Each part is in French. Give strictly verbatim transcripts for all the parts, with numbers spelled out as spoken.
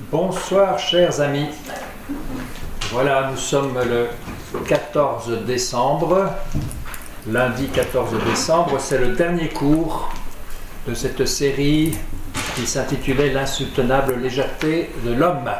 Bonsoir chers amis, voilà nous sommes le quatorze décembre, lundi quatorze décembre, c'est le dernier cours de cette série qui s'intitulait L'insoutenable légèreté de l'homme.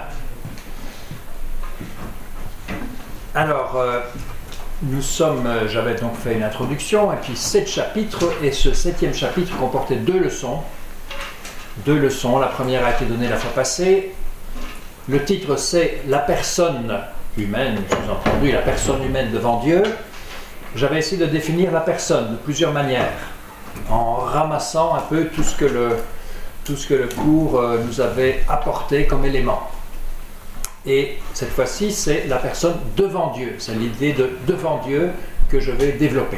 Alors, euh, nous sommes, j'avais donc fait une introduction, et puis sept chapitres, et ce septième chapitre comportait deux leçons. Deux leçons, la première a été donnée la fois passée. Le titre c'est « La personne humaine », sous-entendu, la personne humaine devant Dieu. J'avais essayé de définir la personne de plusieurs manières, en ramassant un peu tout ce que le, tout ce que le cours nous avait apporté comme élément. Et cette fois-ci, c'est la personne devant Dieu. C'est l'idée de devant Dieu que je vais développer.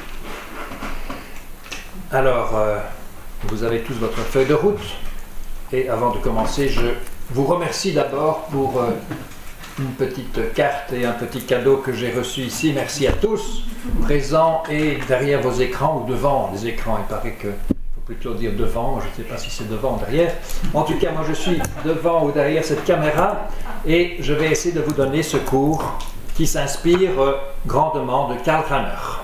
Alors, euh, vous avez tous votre feuille de route. Et avant de commencer, je vous remercie d'abord pour euh, une petite carte et un petit cadeau que j'ai reçu ici. Merci à tous, présents et derrière vos écrans ou devant les écrans. Il paraît que plutôt dire devant, je ne sais pas si c'est devant ou derrière. En tout cas, moi je suis devant ou derrière cette caméra et je vais essayer de vous donner ce cours qui s'inspire grandement de Karl Rahner.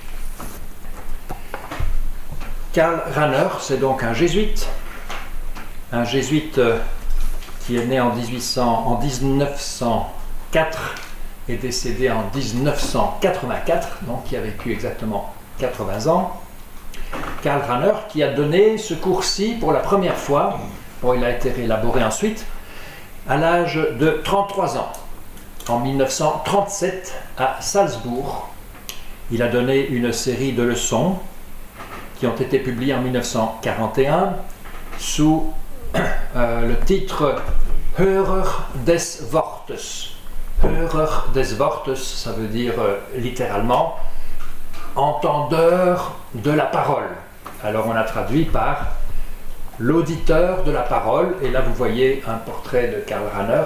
Karl Rahner, c'est donc un jésuite, un jésuite qui est né en, dix-huit cents, en dix-neuf cent quatre et décédé en dix-neuf cent quatre-vingt-quatre, donc qui a vécu exactement quatre-vingts ans. Karl Rahner qui a donné ce cours-ci pour la première fois, bon, il a été réélaboré ensuite, à l'âge de trente-trois ans, en mille neuf cent trente-sept à Salzbourg. Il a donné une série de leçons qui ont été publiées en mille neuf cent quarante et un sous euh, le titre « Hörer des Wortes ». « Hörer des Wortes », ça veut dire euh, littéralement « entendeur de la parole ». Alors on a traduit par l'auditeur de la parole, et là vous voyez un portrait de Karl Rahner,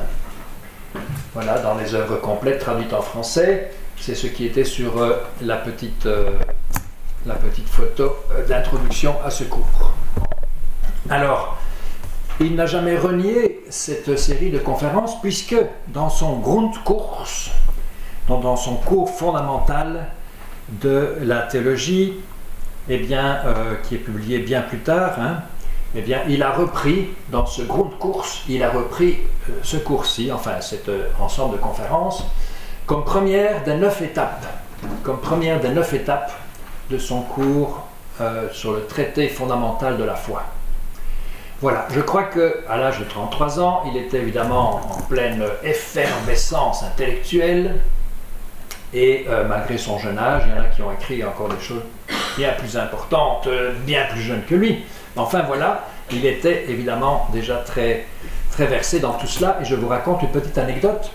voilà, dans les œuvres complètes traduites en français, c'est ce qui était sur euh, la, petite, euh, la petite photo euh, d'introduction à ce cours. Alors, il n'a jamais renié cette série de conférences, puisque dans son Grundkurs, donc dans son cours fondamental de la théologie, eh bien, euh, qui est publié bien plus tard, hein, eh bien, il a repris, dans ce Grundkurs, il a repris euh, ce cours-ci, enfin cet euh, ensemble de conférences, comme première des neuf étapes, comme première des neuf étapes de son cours euh, sur le traité fondamental de la foi. Voilà, je crois qu'à l'âge de trente-trois ans, il était évidemment en pleine effervescence intellectuelle, et euh, malgré son jeune âge, il y en a qui ont écrit encore des choses bien plus importantes, euh, bien plus jeunes que lui. Enfin voilà, il était évidemment déjà très, très versé dans tout cela, et je vous raconte une petite anecdote.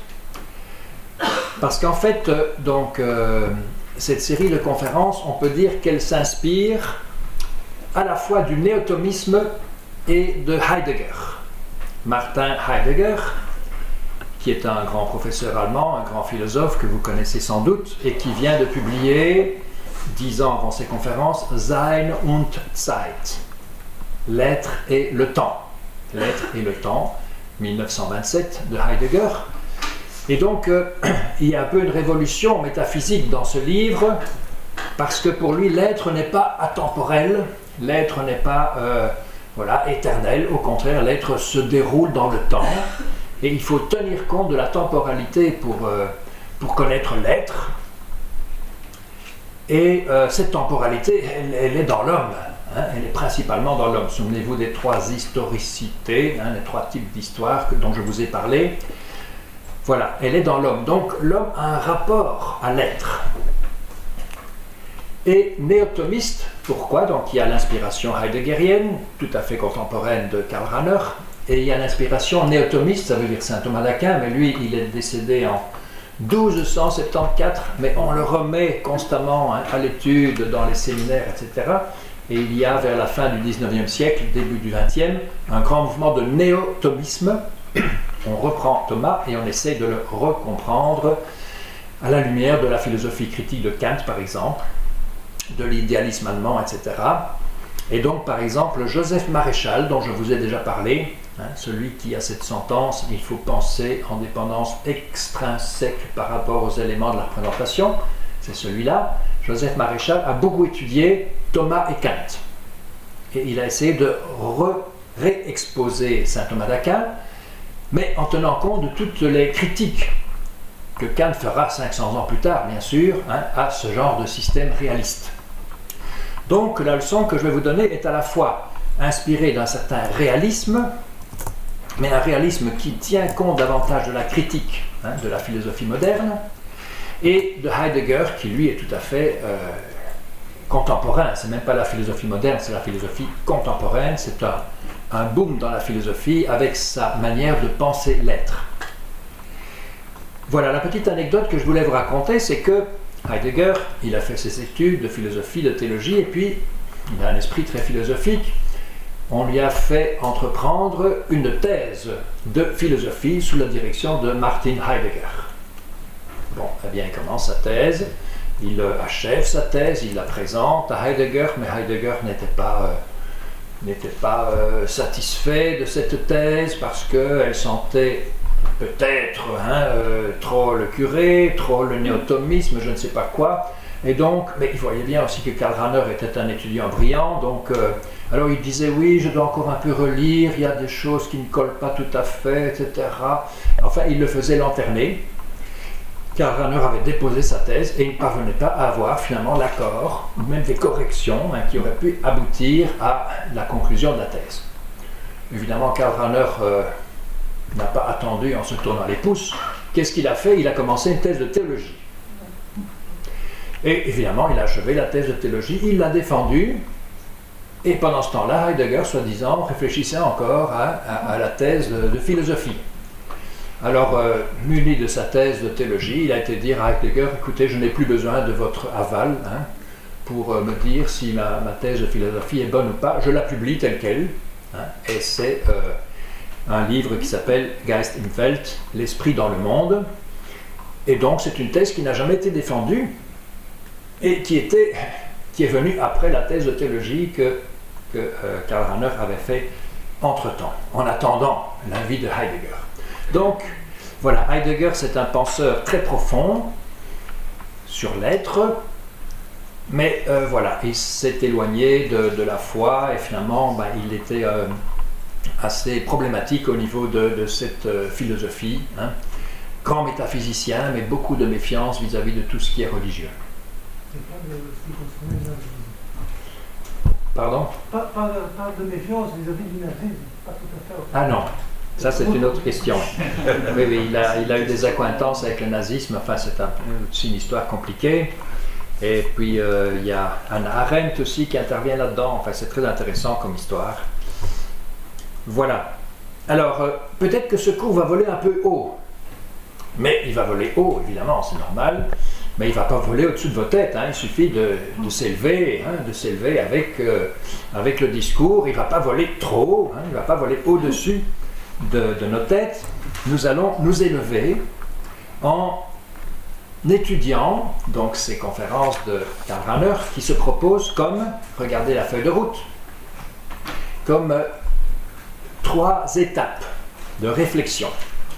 Parce qu'en fait, euh, donc, euh, cette série de conférences, on peut dire qu'elle s'inspire à la fois du néotomisme et de Heidegger. Martin Heidegger, qui est un grand professeur allemand, un grand philosophe que vous connaissez sans doute, et qui vient de publier, dix ans avant ses conférences, Sein und Zeit, l'être et le temps. L'être et le temps, mille neuf cent vingt-sept, de Heidegger. Et donc, euh, il y a un peu une révolution métaphysique dans ce livre, parce que pour lui, l'être n'est pas atemporel, l'être n'est pas euh, voilà, éternel, au contraire, l'être se déroule dans le temps. Et il faut tenir compte de la temporalité pour, euh, pour connaître l'être. Et euh, cette temporalité, elle, elle est dans l'homme. Hein, elle est principalement dans l'homme. Souvenez-vous des trois historicités, hein, les trois types d'histoire dont je vous ai parlé. Voilà, elle est dans l'homme. Donc l'homme a un rapport à l'être. Et néotomiste, pourquoi? Donc il y a l'inspiration heideggerienne, tout à fait contemporaine de Karl Rahner. Et il y a l'inspiration néotomiste, ça veut dire saint Thomas d'Aquin, mais lui, il est décédé en douze cent soixante-quatorze, mais on le remet constamment hein, à l'étude dans les séminaires, et cetera. Et il y a, vers la fin du dix-neuvième siècle, début du vingtième, un grand mouvement de néotomisme. On reprend Thomas et on essaie de le recomprendre à la lumière de la philosophie critique de Kant, par exemple, de l'idéalisme allemand, et cetera. Et donc, par exemple, Joseph Maréchal, dont je vous ai déjà parlé, Hein, celui qui a cette sentence, il faut penser en dépendance extrinsèque par rapport aux éléments de la représentation, c'est celui-là. Joseph Maréchal a beaucoup étudié Thomas et Kant. Et il a essayé de re- réexposer saint Thomas d'Aquin, mais en tenant compte de toutes les critiques que Kant fera cinq cents ans plus tard, bien sûr, hein, à ce genre de système réaliste. Donc la leçon que je vais vous donner est à la fois inspirée d'un certain réalisme, mais un réalisme qui tient compte davantage de la critique, hein, de la philosophie moderne, et de Heidegger, qui lui est tout à fait euh, contemporain. C'est même pas la philosophie moderne, c'est la philosophie contemporaine. C'est un, un boom dans la philosophie avec sa manière de penser l'être. Voilà, la petite anecdote que je voulais vous raconter, c'est que Heidegger, il a fait ses études de philosophie, de théologie, et puis il a un esprit très philosophique. On lui a fait entreprendre une thèse de philosophie sous la direction de Martin Heidegger. Bon, eh bien, il commence sa thèse, il achève sa thèse, il la présente à Heidegger, mais Heidegger n'était pas, euh, n'était pas euh, satisfait de cette thèse parce qu'elle sentait peut-être hein, euh, trop le curé, trop le néotomisme, je ne sais pas quoi. Et donc, mais il voyait bien aussi que Karl Rahner était un étudiant brillant, donc euh, alors il disait oui, je dois encore un peu relire, il y a des choses qui ne collent pas tout à fait, et cetera. Enfin, il le faisait lanterner. Karl Rahner avait déposé sa thèse et il ne parvenait pas à avoir finalement l'accord, ou même des corrections hein, qui auraient pu aboutir à la conclusion de la thèse. Évidemment, Karl Rahner euh, n'a pas attendu en se tournant les pouces. Qu'est-ce qu'il a fait? Il a commencé une thèse de théologie. Et évidemment, il a achevé la thèse de théologie, il l'a défendue, et pendant ce temps-là, Heidegger, soi-disant, réfléchissait encore à, à, à la thèse de, de philosophie. Alors, euh, muni de sa thèse de théologie, il a été dire à Heidegger, écoutez, je n'ai plus besoin de votre aval hein, pour euh, me dire si ma, ma thèse de philosophie est bonne ou pas, je la publie telle qu'elle, hein, et c'est euh, un livre qui s'appelle Geist im Welt, l'esprit dans le monde, et donc c'est une thèse qui n'a jamais été défendue, et qui, était, qui est venue après la thèse de théologie que, que euh, Karl Rahner avait fait entre-temps, en attendant l'avis de Heidegger. Donc, voilà, Heidegger, c'est un penseur très profond sur l'être, mais euh, voilà, il s'est éloigné de, de la foi et finalement, ben, il était euh, assez problématique au niveau de, de cette euh, philosophie. Hein. Grand métaphysicien, mais beaucoup de méfiance vis-à-vis de tout ce qui est religieux. Pardon ? Pas, pas, pas de méfiance vis-à-vis du nazisme, pas tout à fait. Ah non. Ça, c'est une autre question. Oui, oui, il a, il a eu des accointances avec le nazisme. Enfin, c'est un, une histoire compliquée. Et puis, euh, il y a Hannah Arendt aussi qui intervient là-dedans. Enfin, c'est très intéressant comme histoire. Voilà. Alors, euh, peut-être que ce cours va voler un peu haut. Mais il va voler haut, évidemment, c'est normal. Mais il ne va pas voler au-dessus de vos têtes. Hein. Il suffit de, de s'élever, hein, de s'élever avec, euh, avec le discours. Il ne va pas voler trop haut. Hein. Il ne va pas voler au-dessus De, de nos têtes. Nous allons nous élever en étudiant donc ces conférences de Karl Rahner qui se proposent comme, regardez la feuille de route, comme euh, trois étapes de réflexion.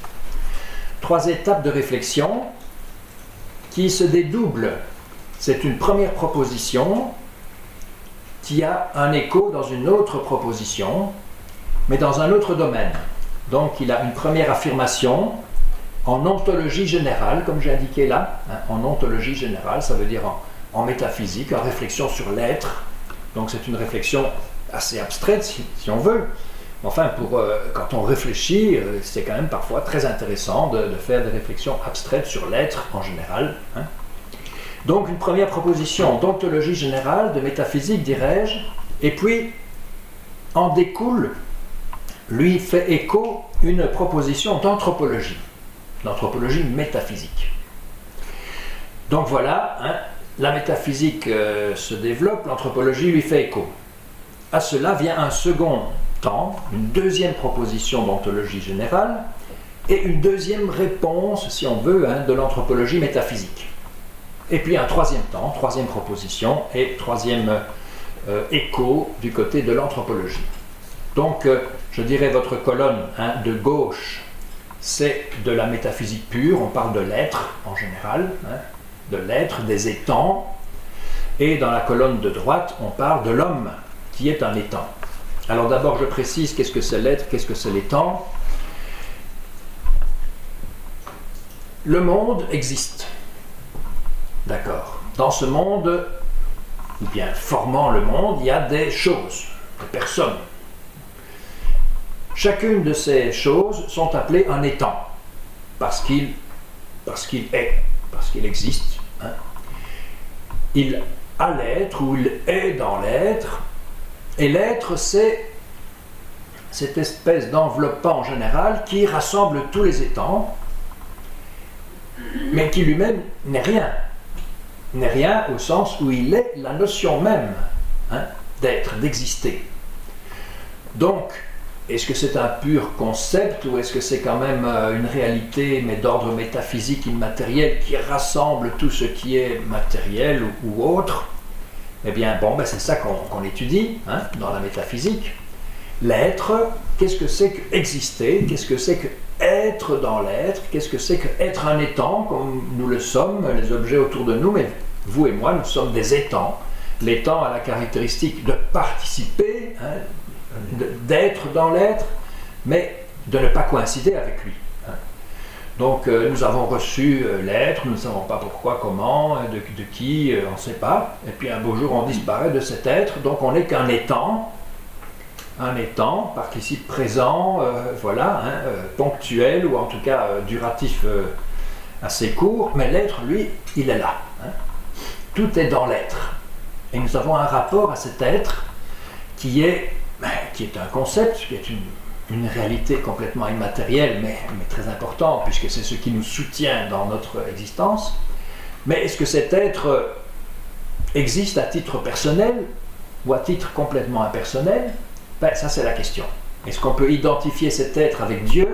Trois étapes de réflexion qui se dédoublent. C'est une première proposition qui a un écho dans une autre proposition, mais dans un autre domaine. Donc il a une première affirmation en ontologie générale, comme j'ai indiqué là, hein, en ontologie générale, ça veut dire en, en métaphysique, en réflexion sur l'être. Donc c'est une réflexion assez abstraite, si, si on veut. Enfin, pour, euh, quand on réfléchit, euh, c'est quand même parfois très intéressant de, de faire des réflexions abstraites sur l'être en général. Hein. Donc une première proposition d'ontologie générale, de métaphysique, dirais-je, et puis en découle, lui fait écho une proposition d'anthropologie, d'anthropologie métaphysique. Donc voilà, hein, la métaphysique euh, se développe, l'anthropologie lui fait écho. À cela vient un second temps, une deuxième proposition d'ontologie générale et une deuxième réponse, si on veut, hein, de l'anthropologie métaphysique. Et puis un troisième temps, troisième proposition et troisième euh, écho du côté de l'anthropologie. Donc, euh, je dirais votre colonne hein, de gauche, c'est de la métaphysique pure, on parle de l'être en général, hein, de l'être, des étangs, et dans la colonne de droite, on parle de l'homme, qui est un étang. Alors d'abord, je précise qu'est-ce que c'est l'être, qu'est-ce que c'est l'étang. Le monde existe, d'accord. Dans ce monde, ou bien formant le monde, il y a des choses, des personnes. Chacune de ces choses sont appelées un étang, parce qu'il parce qu'il est, parce qu'il existe. Hein. Il a l'être, ou il est dans l'être, et l'être, c'est cette espèce d'enveloppement général qui rassemble tous les étangs, mais qui lui-même n'est rien. N'est rien au sens où il est la notion même hein, d'être, d'exister. Donc, est-ce que c'est un pur concept ou est-ce que c'est quand même euh, une réalité, mais d'ordre métaphysique immatériel, qui rassemble tout ce qui est matériel ou, ou autre? Eh bien, bon, ben, c'est ça qu'on qu'on étudie hein, dans la métaphysique. L'être, qu'est-ce que c'est que exister? Qu'est-ce que c'est que être dans l'être? Qu'est-ce que c'est que être un étang, comme nous le sommes, les objets autour de nous, mais vous et moi, nous sommes des étangs. L'étang a la caractéristique de participer, hein, d'être dans l'être, mais de ne pas coïncider avec lui. Hein. Donc euh, nous avons reçu euh, l'être, nous ne savons pas pourquoi, comment, de, de qui, euh, on ne sait pas. Et puis un beau jour on disparaît de cet être, donc on n'est qu'un étang, un étang, participe présent, euh, voilà, hein, euh, ponctuel ou en tout cas euh, duratif euh, assez court, mais l'être, lui, il est là. Hein. Tout est dans l'être. Et nous avons un rapport à cet être qui est qui est un concept, qui est une, une réalité complètement immatérielle, mais, mais très importante, puisque c'est ce qui nous soutient dans notre existence. Mais est-ce que cet être existe à titre personnel ou à titre complètement impersonnel? Ben, ça c'est la question. Est-ce qu'on peut identifier cet être avec Dieu?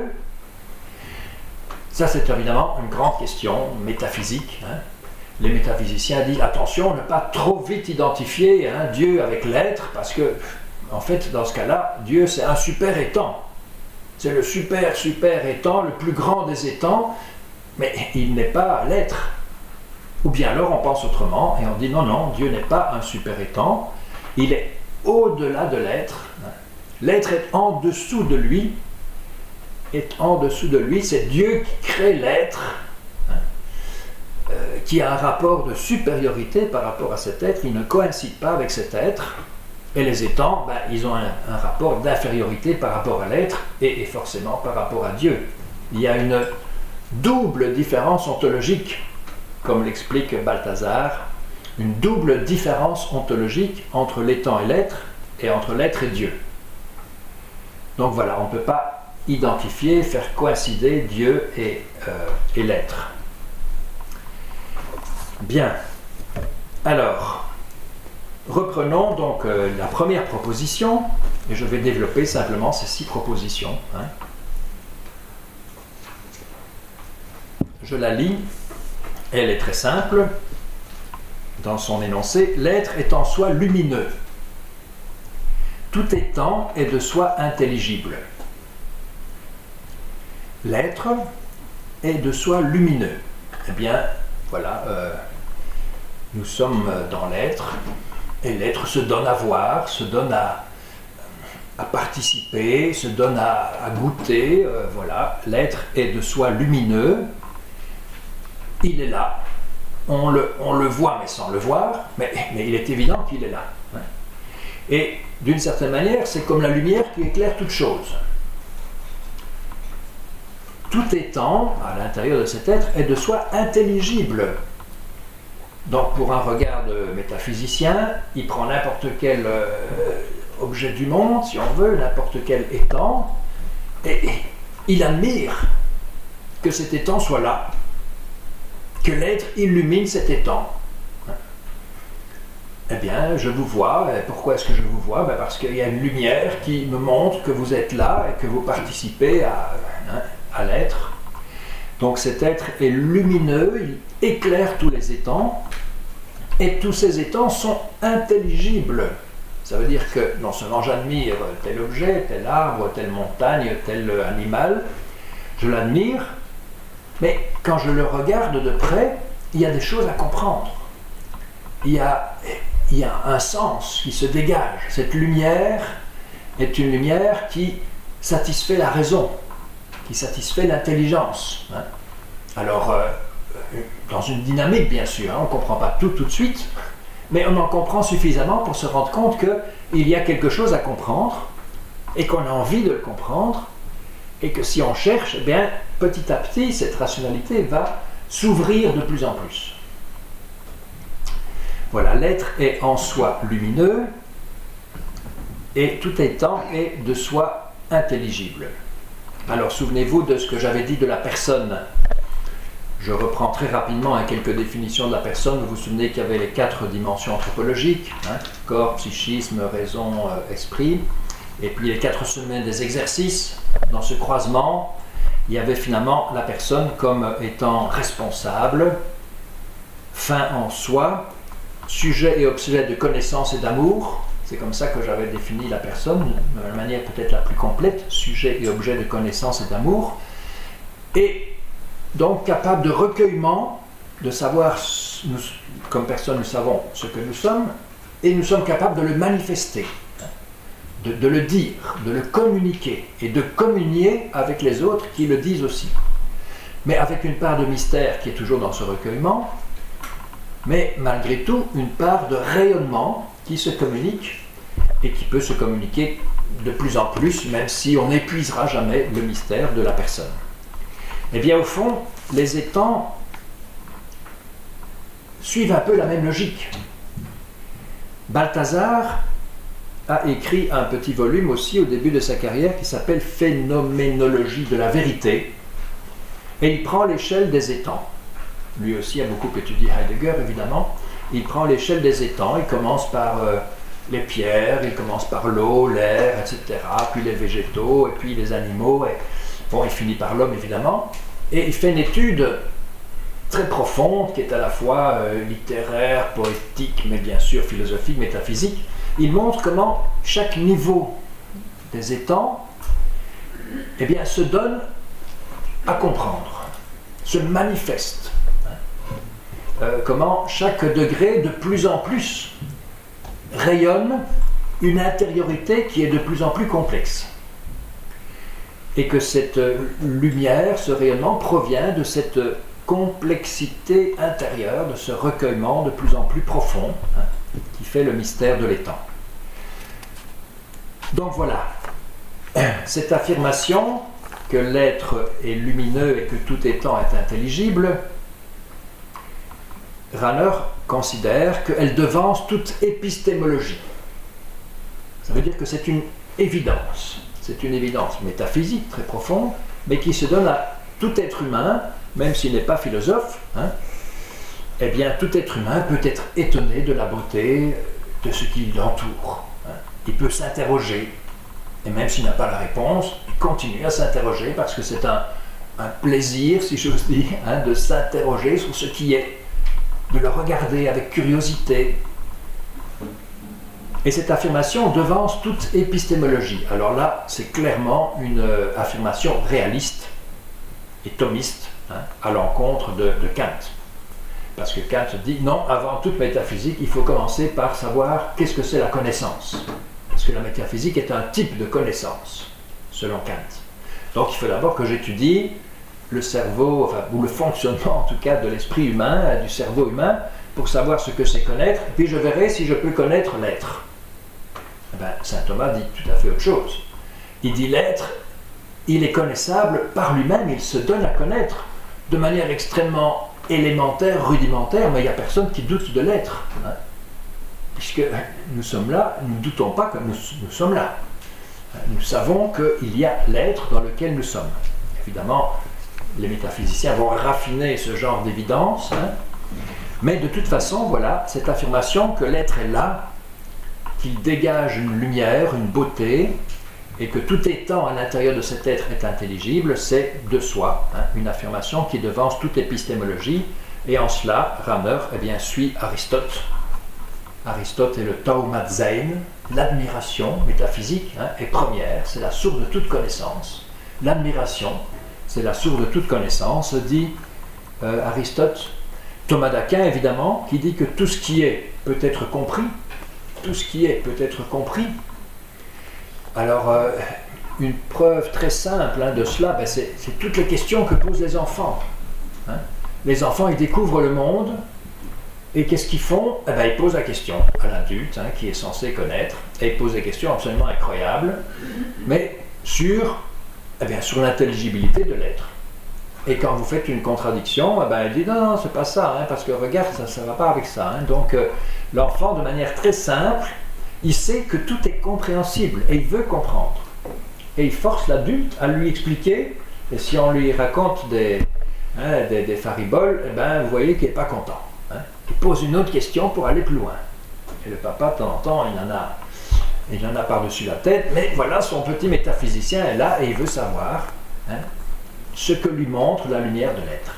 Ça c'est évidemment une grande question métaphysique. Hein. Les métaphysiciens disent attention, ne pas trop vite identifier hein, Dieu avec l'être, parce que en fait, dans ce cas-là, Dieu, c'est un super étang. C'est le super, super étang, le plus grand des étangs, mais il n'est pas l'être. Ou bien alors on pense autrement et on dit non, non, Dieu n'est pas un super étang, il est au-delà de l'être. L'être est en dessous de lui, est en dessous de lui, c'est Dieu qui crée l'être, hein, euh, qui a un rapport de supériorité par rapport à cet être, il ne coïncide pas avec cet être. Et les étangs, ben, ils ont un, un rapport d'infériorité par rapport à l'être et, et forcément par rapport à Dieu. Il y a une double différence ontologique, comme l'explique Balthazar, une double différence ontologique entre l'étang et l'être et entre l'être et Dieu. Donc voilà, on ne peut pas identifier, faire coïncider Dieu et, euh, et l'être. Bien. Alors, reprenons donc euh, la première proposition, et je vais développer simplement ces six propositions. Hein. Je la lis, elle est très simple. Dans son énoncé, l'être est en soi lumineux. Tout étant est de soi intelligible. L'être est de soi lumineux. Eh bien, voilà, euh, nous sommes dans l'être. Et l'être se donne à voir, se donne à, à participer, se donne à, à goûter. Euh, voilà, l'être est de soi lumineux. Il est là. On le, on le voit, mais sans le voir. Mais, mais il est évident qu'il est là. Hein. Et d'une certaine manière, c'est comme la lumière qui éclaire toute chose. Tout étant, à l'intérieur de cet être, est de soi intelligible. Donc pour un regard de métaphysicien, il prend n'importe quel euh, objet du monde, si on veut, n'importe quel étang, et, et il admire que cet étang soit là, que l'être illumine cet étang. Eh bien, je vous vois. Et pourquoi est-ce que je vous vois? Ben parce qu'il y a une lumière qui me montre que vous êtes là et que vous participez à, hein, à l'être. Donc cet être est lumineux, il éclaire tous les étangs, et tous ces étangs sont intelligibles. Ça veut dire que non seulement j'admire tel objet, tel arbre, telle montagne, tel animal, je l'admire, mais quand je le regarde de près, il y a des choses à comprendre. Il y a, il y a un sens qui se dégage. Cette lumière est une lumière qui satisfait la raison, qui satisfait l'intelligence. Hein. Alors, euh, dans une dynamique, bien sûr, hein, on ne comprend pas tout tout de suite, mais on en comprend suffisamment pour se rendre compte qu'il y a quelque chose à comprendre et qu'on a envie de le comprendre et que si on cherche, eh bien, petit à petit, cette rationalité va s'ouvrir de plus en plus. Voilà, l'être est en soi lumineux et tout étant est de soi intelligible. Alors, souvenez-vous de ce que j'avais dit de la personne. Je reprends très rapidement hein, quelques définitions de la personne. Vous vous souvenez qu'il y avait les quatre dimensions anthropologiques, hein, corps, psychisme, raison, euh, esprit. Et puis les quatre semaines des exercices. Dans ce croisement, il y avait finalement la personne comme étant responsable, fin en soi, sujet et objet de connaissance et d'amour. C'est comme ça que j'avais défini la personne, de la manière peut-être la plus complète, sujet et objet de connaissance et d'amour. Et donc capable de recueillement, de savoir, nous, comme personne nous savons ce que nous sommes, et nous sommes capables de le manifester, de, de le dire, de le communiquer, et de communier avec les autres qui le disent aussi. Mais avec une part de mystère qui est toujours dans ce recueillement, mais malgré tout une part de rayonnement qui se communique, et qui peut se communiquer de plus en plus, même si on n'épuisera jamais le mystère de la personne. Eh bien, au fond, les étangs suivent un peu la même logique. Balthazar a écrit un petit volume aussi au début de sa carrière qui s'appelle « Phénoménologie de la vérité » et il prend l'échelle des étangs. Lui aussi a beaucoup étudié Heidegger, évidemment. Il prend l'échelle des étangs, il commence par euh, les pierres, il commence par l'eau, l'air, et cetera, puis les végétaux, et puis les animaux, et bon, il finit par l'homme, évidemment. Et il fait une étude très profonde, qui est à la fois euh, littéraire, poétique, mais bien sûr philosophique, métaphysique. Il montre comment chaque niveau des étangs eh bien, se donne à comprendre, se manifeste. Euh, comment chaque degré, de plus en plus, rayonne une intériorité qui est de plus en plus complexe. Et que cette lumière, ce rayonnement provient de cette complexité intérieure, de ce recueillement de plus en plus profond, hein, qui fait le mystère de l'étang. Donc voilà, cette affirmation que l'être est lumineux et que tout étant est intelligible, Rahner considère qu'elle devance toute épistémologie. Ça veut dire que c'est une évidence. C'est une évidence métaphysique très profonde, mais qui se donne à tout être humain, même s'il n'est pas philosophe. Hein, eh bien, tout être humain peut être étonné de la beauté de ce qui l'entoure. Hein. Il peut s'interroger, et même s'il n'a pas la réponse, il continue à s'interroger parce que c'est un, un plaisir, si j'ose dire, hein, de s'interroger sur ce qui est, de le regarder avec curiosité. Et cette affirmation devance toute épistémologie. Alors là, c'est clairement une euh, affirmation réaliste et thomiste, hein, à l'encontre de, de Kant. Parce que Kant dit, non, avant toute métaphysique, il faut commencer par savoir qu'est-ce que c'est la connaissance. Parce que la métaphysique est un type de connaissance, selon Kant. Donc il faut d'abord que j'étudie le cerveau, enfin, ou le fonctionnement en tout cas de l'esprit humain, du cerveau humain, pour savoir ce que c'est connaître, puis je verrai si je peux connaître l'être. Eh bien, saint Thomas dit tout à fait autre chose. Il dit l'être, il est connaissable par lui-même, il se donne à connaître de manière extrêmement élémentaire, rudimentaire, mais il n'y a personne qui doute de l'être. Hein, puisque nous sommes là, nous ne doutons pas que nous, nous sommes là. Nous savons qu'il y a l'être dans lequel nous sommes. Évidemment, les métaphysiciens vont raffiner ce genre d'évidence, hein, mais de toute façon, voilà, cette affirmation que l'être est là, qu'il dégage une lumière, une beauté, et que tout étant à l'intérieur de cet être est intelligible, c'est de soi, hein, une affirmation qui devance toute épistémologie, et en cela, Rahner eh bien, suit Aristote, Aristote est le Taumat Zain, l'admiration métaphysique hein, est première, c'est la source de toute connaissance. L'admiration, c'est la source de toute connaissance, dit euh, Aristote. Thomas d'Aquin, évidemment, qui dit que tout ce qui est peut être compris, tout ce qui est peut être compris. Alors, euh, une preuve très simple hein, de cela, ben c'est, c'est toutes les questions que posent les enfants. Hein. Les enfants, ils découvrent le monde, et qu'est-ce qu'ils font? Eh ben, ils posent la question à l'adulte, hein, qui est censé connaître, et ils posent des questions absolument incroyables, mais sur, eh bien, sur l'intelligibilité de l'être. Et quand vous faites une contradiction, eh ben, il dit non, non, c'est pas ça, hein, parce que regarde, ça ne va pas avec ça. Hein. Donc euh, l'enfant, de manière très simple, il sait que tout est compréhensible et il veut comprendre. Et il force l'adulte à lui expliquer, et si on lui raconte des, hein, des, des fariboles, eh ben, vous voyez qu'il n'est pas content. Hein. Il pose une autre question pour aller plus loin. Et le papa, de temps en temps, il en a, il en a par-dessus la tête, mais voilà, son petit métaphysicien est là et il veut savoir hein, ce que lui montre la lumière de l'être.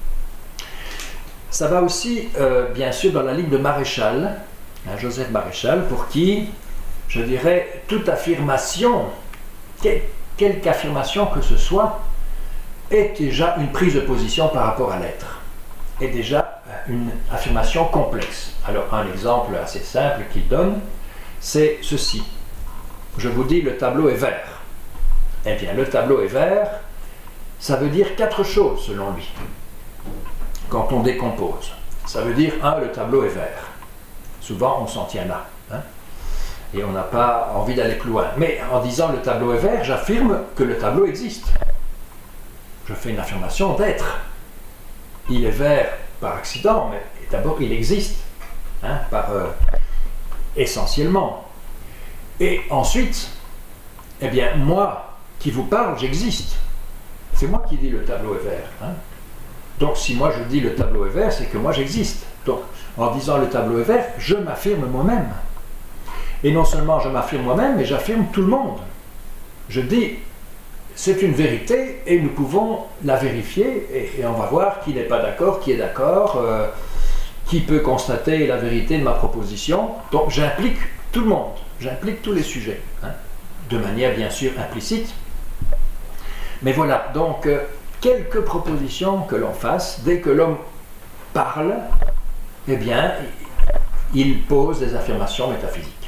Ça va aussi, euh, bien sûr, dans la ligne de Maréchal, hein, Joseph Maréchal, pour qui, je dirais, toute affirmation, quel, quelque affirmation que ce soit, est déjà une prise de position par rapport à l'être, est déjà une affirmation complexe. Alors, un exemple assez simple qu'il donne, c'est ceci. Je vous dis, le tableau est vert. Eh bien, le tableau est vert, ça veut dire quatre choses selon lui, quand on décompose. Ça veut dire, un, le tableau est vert. Souvent, on s'en tient là. Hein, et on n'a pas envie d'aller plus loin. Mais en disant le tableau est vert, j'affirme que le tableau existe. Je fais une affirmation d'être. Il est vert par accident, mais d'abord, il existe. Hein, par, euh, essentiellement. Et ensuite, eh bien, moi qui vous parle, j'existe. C'est moi qui dis le tableau est vert. Hein. Donc si moi je dis le tableau est vert, c'est que moi j'existe. Donc en disant le tableau est vert, je m'affirme moi-même. Et non seulement je m'affirme moi-même, mais j'affirme tout le monde. Je dis, c'est une vérité et nous pouvons la vérifier et, et on va voir qui n'est pas d'accord, qui est d'accord, euh, qui peut constater la vérité de ma proposition. Donc j'implique tout le monde, j'implique tous les sujets, hein, de manière bien sûr implicite. Mais voilà, donc, euh, quelques propositions que l'on fasse, dès que l'homme parle, eh bien, il pose des affirmations métaphysiques.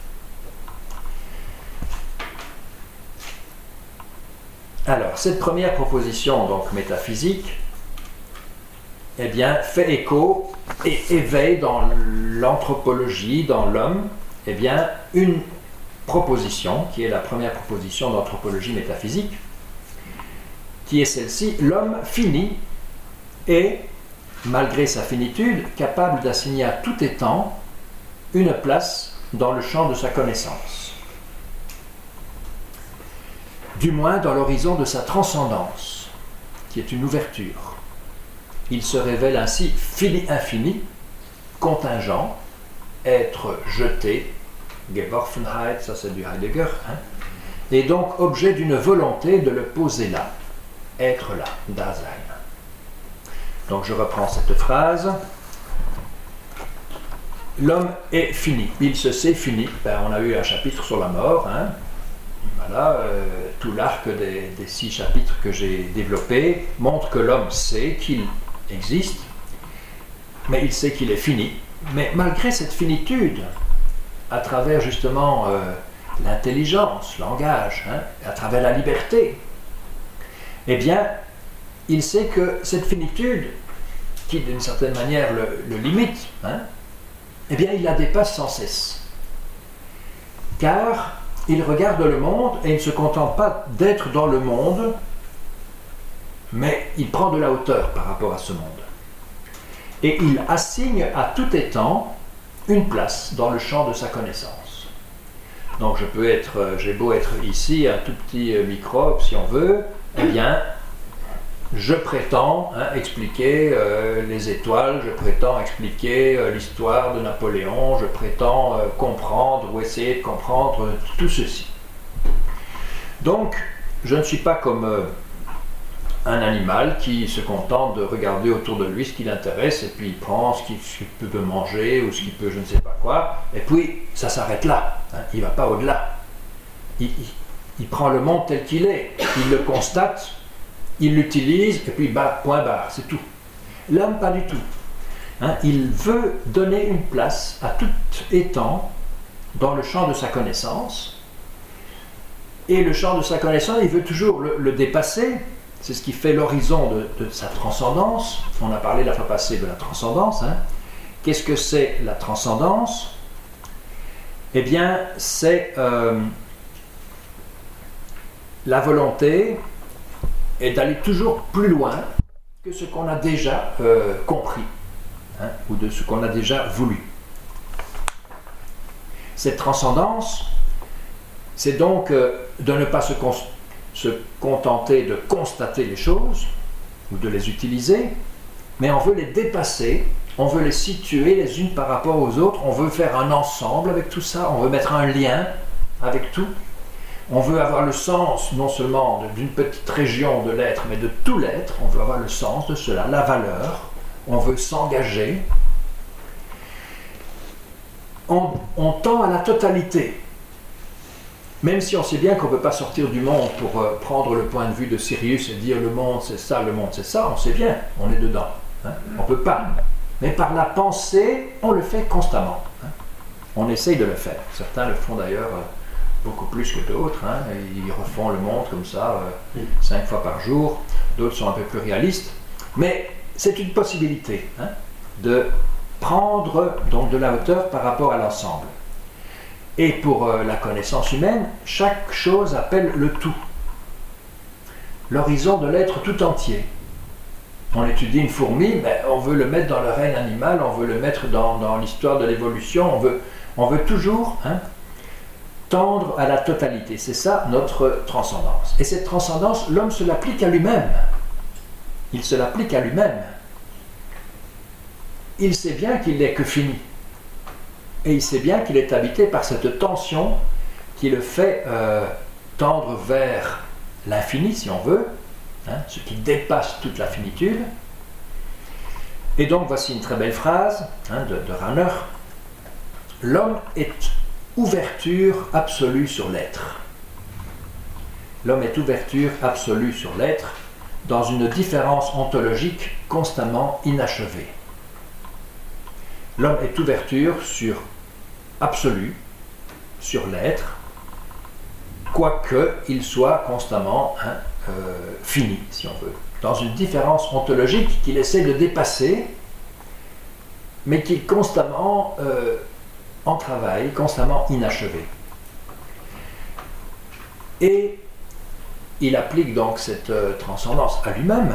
Alors, cette première proposition, donc métaphysique, eh bien, fait écho et éveille dans l'anthropologie, dans l'homme, eh bien, une proposition, qui est la première proposition d'anthropologie métaphysique, qui est celle-ci, l'homme fini est, malgré sa finitude, capable d'assigner à tout étant une place dans le champ de sa connaissance, du moins dans l'horizon de sa transcendance, qui est une ouverture. Il se révèle ainsi fini infini, contingent, être jeté, Geworfenheit, ça c'est du Heidegger, hein, et donc objet d'une volonté de le poser là, être là, Dasein. Donc je reprends cette phrase. L'homme est fini, il se sait fini. Ben, on a eu un chapitre sur la mort, hein. Voilà, euh, tout l'arc des, des six chapitres que j'ai développés montre que l'homme sait qu'il existe, mais il sait qu'il est fini. Mais malgré cette finitude, à travers justement euh, l'intelligence, le langage, hein, à travers la liberté, eh bien, il sait que cette finitude, qui d'une certaine manière le, le limite, hein, eh bien, il la dépasse sans cesse. Car il regarde le monde et il ne se contente pas d'être dans le monde, mais il prend de la hauteur par rapport à ce monde. Et il assigne à tout étant une place dans le champ de sa connaissance. Donc je peux être, j'ai beau être ici, un tout petit microbe si on veut, eh bien, je prétends hein, expliquer euh, les étoiles, je prétends expliquer euh, l'histoire de Napoléon, je prétends euh, comprendre ou essayer de comprendre tout ceci. Donc, je ne suis pas comme, euh, un animal qui se contente de regarder autour de lui ce qui l'intéresse, et puis il prend ce qu'il, ce qu'il peut manger, ou ce qu'il peut je ne sais pas quoi, et puis ça s'arrête là, hein, il ne va pas au-delà. Il, il, il prend le monde tel qu'il est, il le constate, il l'utilise, et puis bah, point barre, c'est tout. L'homme, pas du tout. Hein, il veut donner une place à tout étant dans le champ de sa connaissance, et le champ de sa connaissance, il veut toujours le, le dépasser. C'est ce qui fait l'horizon de, de sa transcendance. On a parlé la fois passée de la transcendance. Hein. Qu'est-ce que c'est la transcendance? Eh bien, c'est euh, la volonté est d'aller toujours plus loin que ce qu'on a déjà euh, compris, hein, ou de ce qu'on a déjà voulu. Cette transcendance, c'est donc euh, de ne pas se, con- se contenter de constater les choses, ou de les utiliser, mais on veut les dépasser, on veut les situer les unes par rapport aux autres, on veut faire un ensemble avec tout ça, on veut mettre un lien avec tout. On veut avoir le sens non seulement d'une petite région de l'être, mais de tout l'être. On veut avoir le sens de cela, la valeur. On veut s'engager. On, on tend à la totalité. Même si on sait bien qu'on ne peut pas sortir du monde pour euh, prendre le point de vue de Sirius et dire le monde c'est ça, le monde c'est ça, on sait bien, on est dedans. Hein. On ne peut pas. Mais par la pensée, on le fait constamment. Hein. On essaye de le faire. Certains le font d'ailleurs euh, beaucoup plus que d'autres. Hein. Ils refont le monde comme ça, euh, cinq fois par jour. D'autres sont un peu plus réalistes. Mais c'est une possibilité, hein, de prendre donc de la hauteur par rapport à l'ensemble. Et pour euh, la connaissance humaine, chaque chose appelle le tout. L'horizon de l'être tout entier. On étudie une fourmi, mais on veut le mettre dans le règne animal, on veut le mettre dans, dans l'histoire de l'évolution, on veut, on veut toujours hein, tendre à la totalité. C'est ça notre transcendance. Et cette transcendance, l'homme se l'applique à lui-même. Il se l'applique à lui-même. Il sait bien qu'il n'est que fini. Et il sait bien qu'il est habité par cette tension qui le fait euh, tendre vers l'infini, si on veut, hein, ce qui dépasse toute la finitude. Et donc, voici une très belle phrase hein, de, de Rahner. L'homme est ouverture absolue sur l'être. L'homme est ouverture absolue sur l'être dans une différence ontologique constamment inachevée. L'homme est ouverture sur absolue, sur l'être, quoique il soit constamment hein, euh, fini, si on veut, dans une différence ontologique qu'il essaie de dépasser, mais qui est constamment euh, en travail, constamment inachevé. Et il applique donc cette euh, transcendance à lui-même.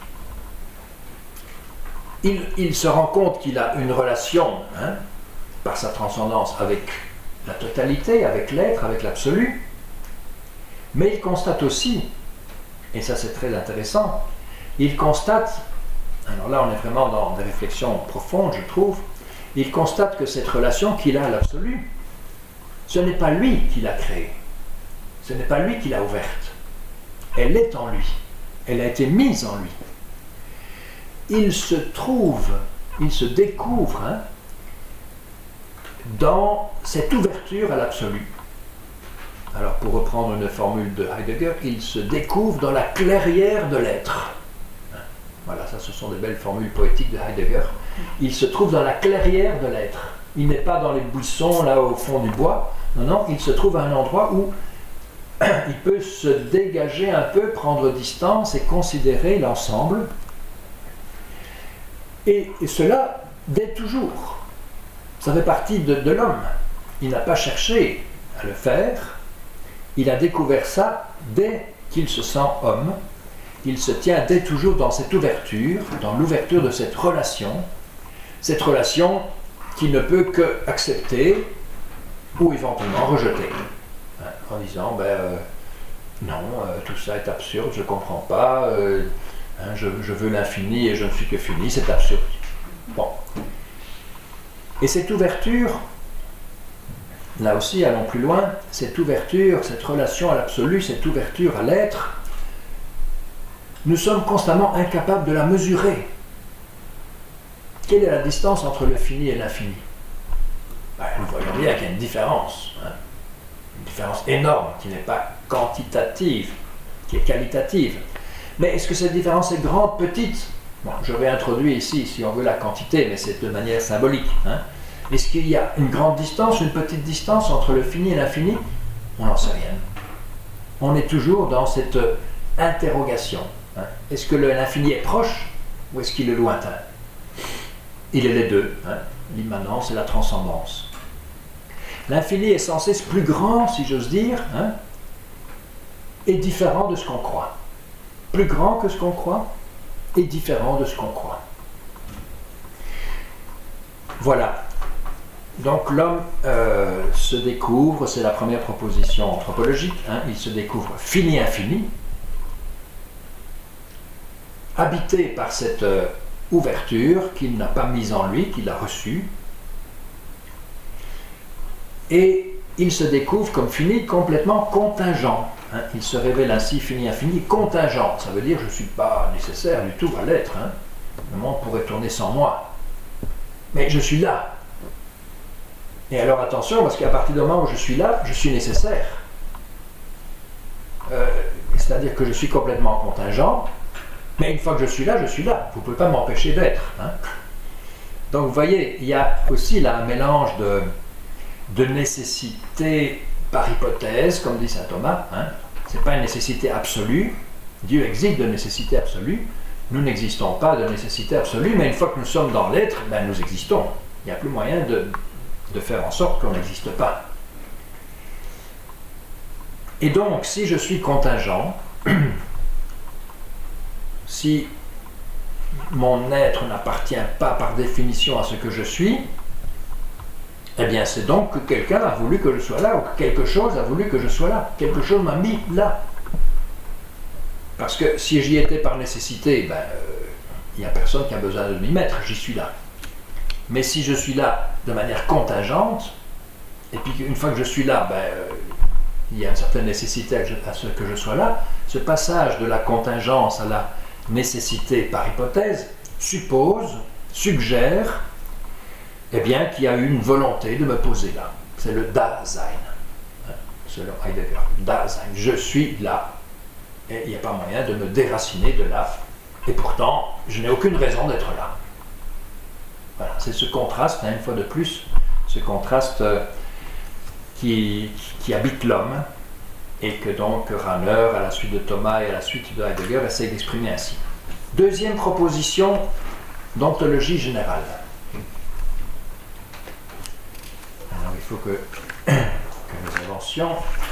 Il, il se rend compte qu'il a une relation, hein, par sa transcendance, avec la totalité, avec l'être, avec l'absolu. Mais il constate aussi, et ça c'est très intéressant, il constate, alors là on est vraiment dans des réflexions profondes je trouve, il constate que cette relation qu'il a à l'absolu, ce n'est pas lui qui l'a créée, ce n'est pas lui qui l'a ouverte, elle est en lui, elle a été mise en lui. Il se trouve, il se découvre hein, dans cette ouverture à l'absolu. Alors pour reprendre une formule de Heidegger, il se découvre dans la clairière de l'être. Voilà, ça ce sont des belles formules poétiques de Heidegger. Il se trouve dans la clairière de l'être. Il n'est pas dans les buissons là au fond du bois. Non, non, il se trouve à un endroit où il peut se dégager un peu, prendre distance et considérer l'ensemble. Et, et cela dès toujours. Ça fait partie de, de l'homme. Il n'a pas cherché à le faire. Il a découvert ça dès qu'il se sent homme. Il se tient dès toujours dans cette ouverture, dans l'ouverture de cette relation, cette relation qu'il ne peut que accepter ou éventuellement rejeter, hein, en disant ben, euh, non, euh, tout ça est absurde, je ne comprends pas, euh, hein, je, je veux l'infini et je ne suis que fini, c'est absurde. Bon. Et cette ouverture, là aussi, allons plus loin, cette ouverture, cette relation à l'absolu, cette ouverture à l'être, nous sommes constamment incapables de la mesurer. Quelle est la distance entre le fini et l'infini? Ben, nous voyons bien qu'il y a une différence, hein, une différence énorme qui n'est pas quantitative, qui est qualitative. Mais est-ce que cette différence est grande, petite? Bon, je réintroduis ici, si on veut, la quantité, mais c'est de manière symbolique. Hein. Est-ce qu'il y a une grande distance, une petite distance entre le fini et l'infini? On n'en sait rien. On est toujours dans cette interrogation. Hein. Est-ce que l'infini est proche ou est-ce qu'il est lointain? Il est les deux, hein, l'immanence et la transcendance. L'infini est sans cesse plus grand, si j'ose dire, hein, et différent de ce qu'on croit. Plus grand que ce qu'on croit et différent de ce qu'on croit. Voilà. Donc l'homme euh, se découvre, c'est la première proposition anthropologique, hein, il se découvre fini-infini, habité par cette euh, ouverture qu'il n'a pas mise en lui, qu'il a reçue, et il se découvre comme fini complètement contingent. Hein. Il se révèle ainsi fini-infini, contingent. Ça veut dire je ne suis pas nécessaire du tout à l'être. Hein. Le monde pourrait tourner sans moi. Mais je suis là. Et alors attention, parce qu'à partir du moment où je suis là, je suis nécessaire. Euh, c'est-à-dire que je suis complètement contingent, mais une fois que je suis là, je suis là. Vous ne pouvez pas m'empêcher d'être. Hein. Donc vous voyez, il y a aussi là un mélange de, de nécessité par hypothèse, comme dit saint Thomas. Hein. Ce n'est pas une nécessité absolue. Dieu existe de nécessité absolue. Nous n'existons pas de nécessité absolue, mais une fois que nous sommes dans l'être, ben nous existons. Il n'y a plus moyen de, de faire en sorte qu'on n'existe pas. Et donc, si je suis contingent, si mon être n'appartient pas par définition à ce que je suis, eh bien c'est donc que quelqu'un a voulu que je sois là, ou que quelque chose a voulu que je sois là. Quelque chose m'a mis là. Parce que si j'y étais par nécessité, ben, euh, il n'y a personne qui a besoin de m'y mettre, j'y suis là. Mais si je suis là de manière contingente, et puis une fois que je suis là, ben, euh, il y a une certaine nécessité à ce que je sois là, ce passage de la contingence à la nécessité par hypothèse suppose, suggère, eh bien, qu'il y a eu une volonté de me poser là. C'est le Dasein, hein, selon Heidegger. Dasein, je suis là. Et il n'y a pas moyen de me déraciner de là. Et pourtant, je n'ai aucune raison d'être là. Voilà, c'est ce contraste, hein, une fois de plus, ce contraste euh, qui, qui habite l'homme, et que donc Rahner, à la suite de Thomas et à la suite de Heidegger, essaie d'exprimer ainsi. Deuxième proposition d'ontologie générale. Alors il faut que, que nous avancions.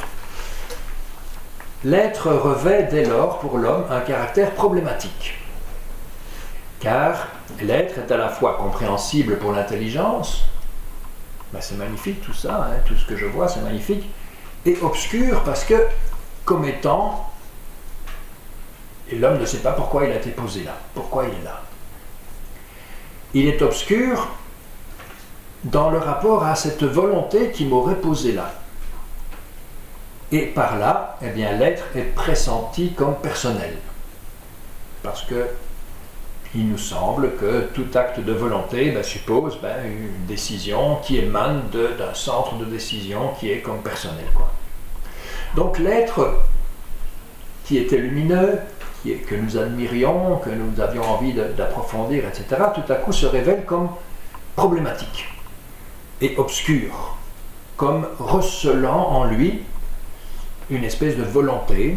L'être revêt dès lors pour l'homme un caractère problématique, car l'être est à la fois compréhensible pour l'intelligence, ben c'est magnifique tout ça, hein, tout ce que je vois c'est magnifique, et obscur parce que, comme étant, et l'homme ne sait pas pourquoi il a été posé là, pourquoi il est là. Il est obscur dans le rapport à cette volonté qui m'aurait posé là. Et par là, eh bien, l'être est pressenti comme personnel. Parce que il nous semble que tout acte de volonté ben, suppose ben, une décision qui émane d'un centre de décision qui est comme personnel, quoi. Donc l'être qui était lumineux, qui est, que nous admirions, que nous avions envie d'approfondir, et cetera, tout à coup se révèle comme problématique et obscur, comme recelant en lui une espèce de volonté,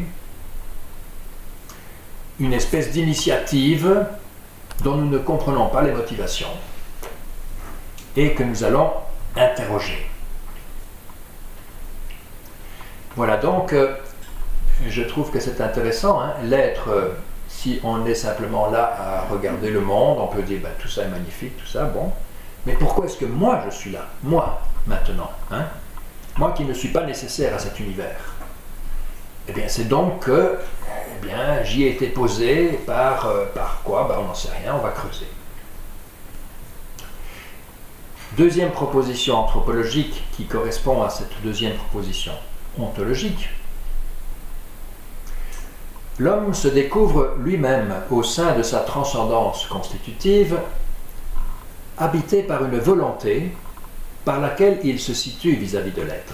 une espèce d'initiative dont nous ne comprenons pas les motivations et que nous allons interroger. Voilà, donc euh, je trouve que c'est intéressant, hein, l'être, euh, si on est simplement là à regarder le monde, on peut dire ben, tout ça est magnifique, tout ça, bon, mais pourquoi est-ce que moi je suis là, moi maintenant, hein, moi qui ne suis pas nécessaire à cet univers? Eh bien, c'est donc que eh bien, j'y ai été posé par, euh, par quoi? Ben, on n'en sait rien, on va creuser. Deuxième proposition anthropologique qui correspond à cette deuxième proposition ontologique. l'homme se découvre lui-même au sein de sa transcendance constitutive, habité par une volonté par laquelle il se situe vis-à-vis de l'être.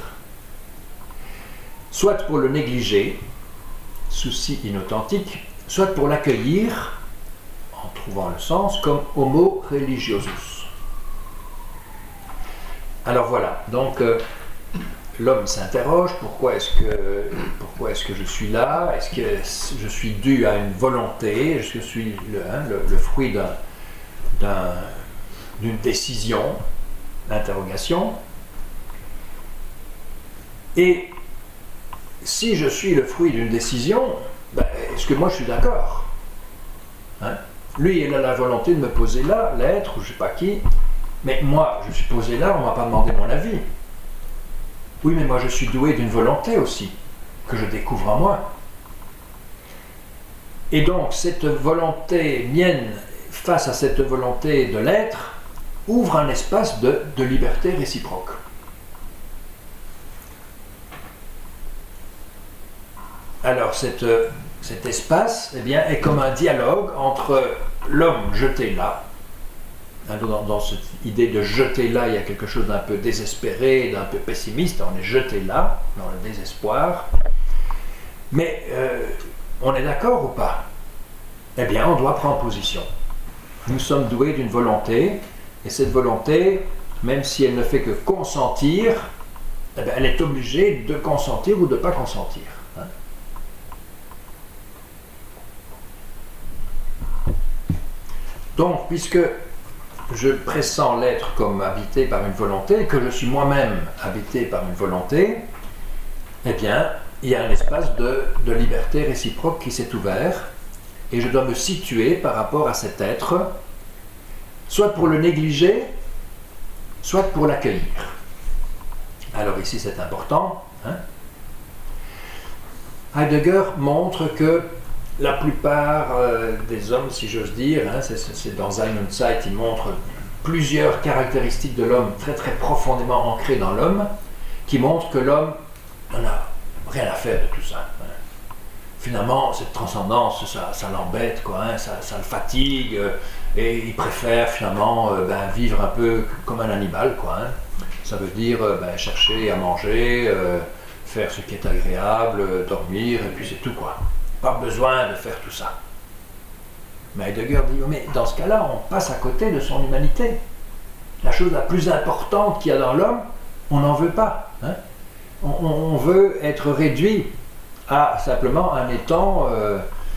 Soit pour le négliger, souci inauthentique, soit pour l'accueillir, en trouvant le sens, comme homo religiosus. Alors voilà, donc euh, l'homme s'interroge, pourquoi est-ce que, pourquoi est-ce que je suis là? Est-ce que je suis dû à une volonté? Est-ce que je suis le, hein, le, le fruit d'un, d'un, d'une décision? Interrogation. Et si je suis le fruit d'une décision, ben, est-ce que moi je suis d'accord? Hein? Lui, il a la volonté de me poser là, l'être, ou je ne sais pas qui, mais moi, je suis posé là, on ne m'a pas demandé mon avis. Oui, mais moi je suis doué d'une volonté aussi, que je découvre en moi. Et donc, cette volonté mienne, face à cette volonté de l'être, ouvre un espace de, de liberté réciproque. Alors, cette, cet espace, eh bien, est comme un dialogue entre l'homme jeté là. Dans, dans cette idée de jeter là, il y a quelque chose d'un peu désespéré, d'un peu pessimiste. On est jeté là, dans le désespoir. Mais euh, on est d'accord ou pas? Eh bien, on doit prendre position. Nous sommes doués d'une volonté, et cette volonté, même si elle ne fait que consentir, eh bien, elle est obligée de consentir ou de ne pas consentir. Hein? Donc, puisque je pressens l'être comme habité par une volonté, que je suis moi-même habité par une volonté, eh bien, il y a un espace de, de liberté réciproque qui s'est ouvert, et je dois me situer par rapport à cet être, soit pour le négliger, soit pour l'accueillir. Alors ici c'est important. Hein? Heidegger montre que la plupart euh, des hommes, si j'ose dire, hein, c'est, c'est dans Sein und Zeit, il montre plusieurs caractéristiques de l'homme très très profondément ancrées dans l'homme, qui montrent que l'homme n'en a rien à faire de tout ça. Hein. Finalement, cette transcendance, ça, ça l'embête, quoi, hein, ça, ça le fatigue, euh, et il préfère finalement euh, ben, vivre un peu comme un animal, quoi. Hein. Ça veut dire euh, ben, chercher à manger, euh, faire ce qui est agréable, euh, dormir, et puis c'est tout, quoi. Pas besoin de faire tout ça. Mais Heidegger dit, mais dans ce cas-là, on passe à côté de son humanité. La chose la plus importante qu'il y a dans l'homme, on n'en veut pas. Hein. On, on veut être réduit à simplement un étant euh,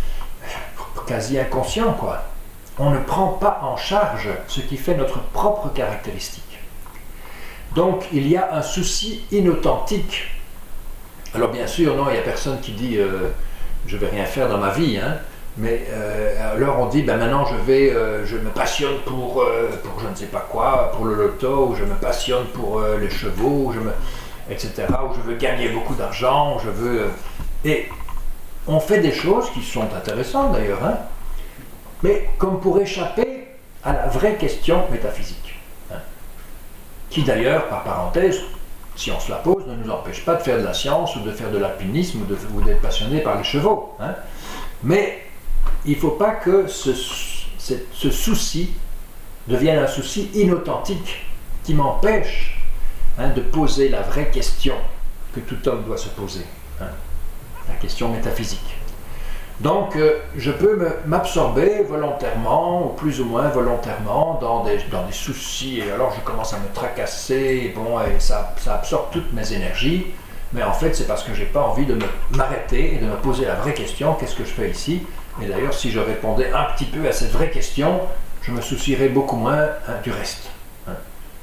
quasi inconscient, quoi. On ne prend pas en charge ce qui fait notre propre caractéristique. Donc il y a un souci inauthentique. Alors bien sûr, non, il n'y a personne qui dit euh, je ne vais rien faire dans ma vie, hein, mais euh, alors on dit ben maintenant je vais, euh, je me passionne pour, euh, pour je ne sais pas quoi, pour le loto, ou je me passionne pour euh, les chevaux, ou je me, et cetera, ou je veux gagner beaucoup d'argent, ou je veux... Euh, et on fait des choses qui sont intéressantes d'ailleurs, hein, mais comme pour échapper à la vraie question métaphysique, hein, qui d'ailleurs, par parenthèse, si on se la pose, ne nous empêche pas de faire de la science ou de faire de l'alpinisme ou, de, ou d'être passionné par les chevaux. Hein. Mais il ne faut pas que ce, ce, ce souci devienne un souci inauthentique qui m'empêche, hein, de poser la vraie question que tout homme doit se poser, hein, la question métaphysique. Donc, euh, je peux me, m'absorber volontairement, ou plus ou moins volontairement, dans des, dans des soucis, et alors je commence à me tracasser, et bon, et ça, ça absorbe toutes mes énergies, mais en fait, c'est parce que je n'ai pas envie de me, m'arrêter et de me poser la vraie question, qu'est-ce que je fais ici? Et d'ailleurs, si je répondais un petit peu à cette vraie question, je me soucierais beaucoup moins, hein, du reste. Hein.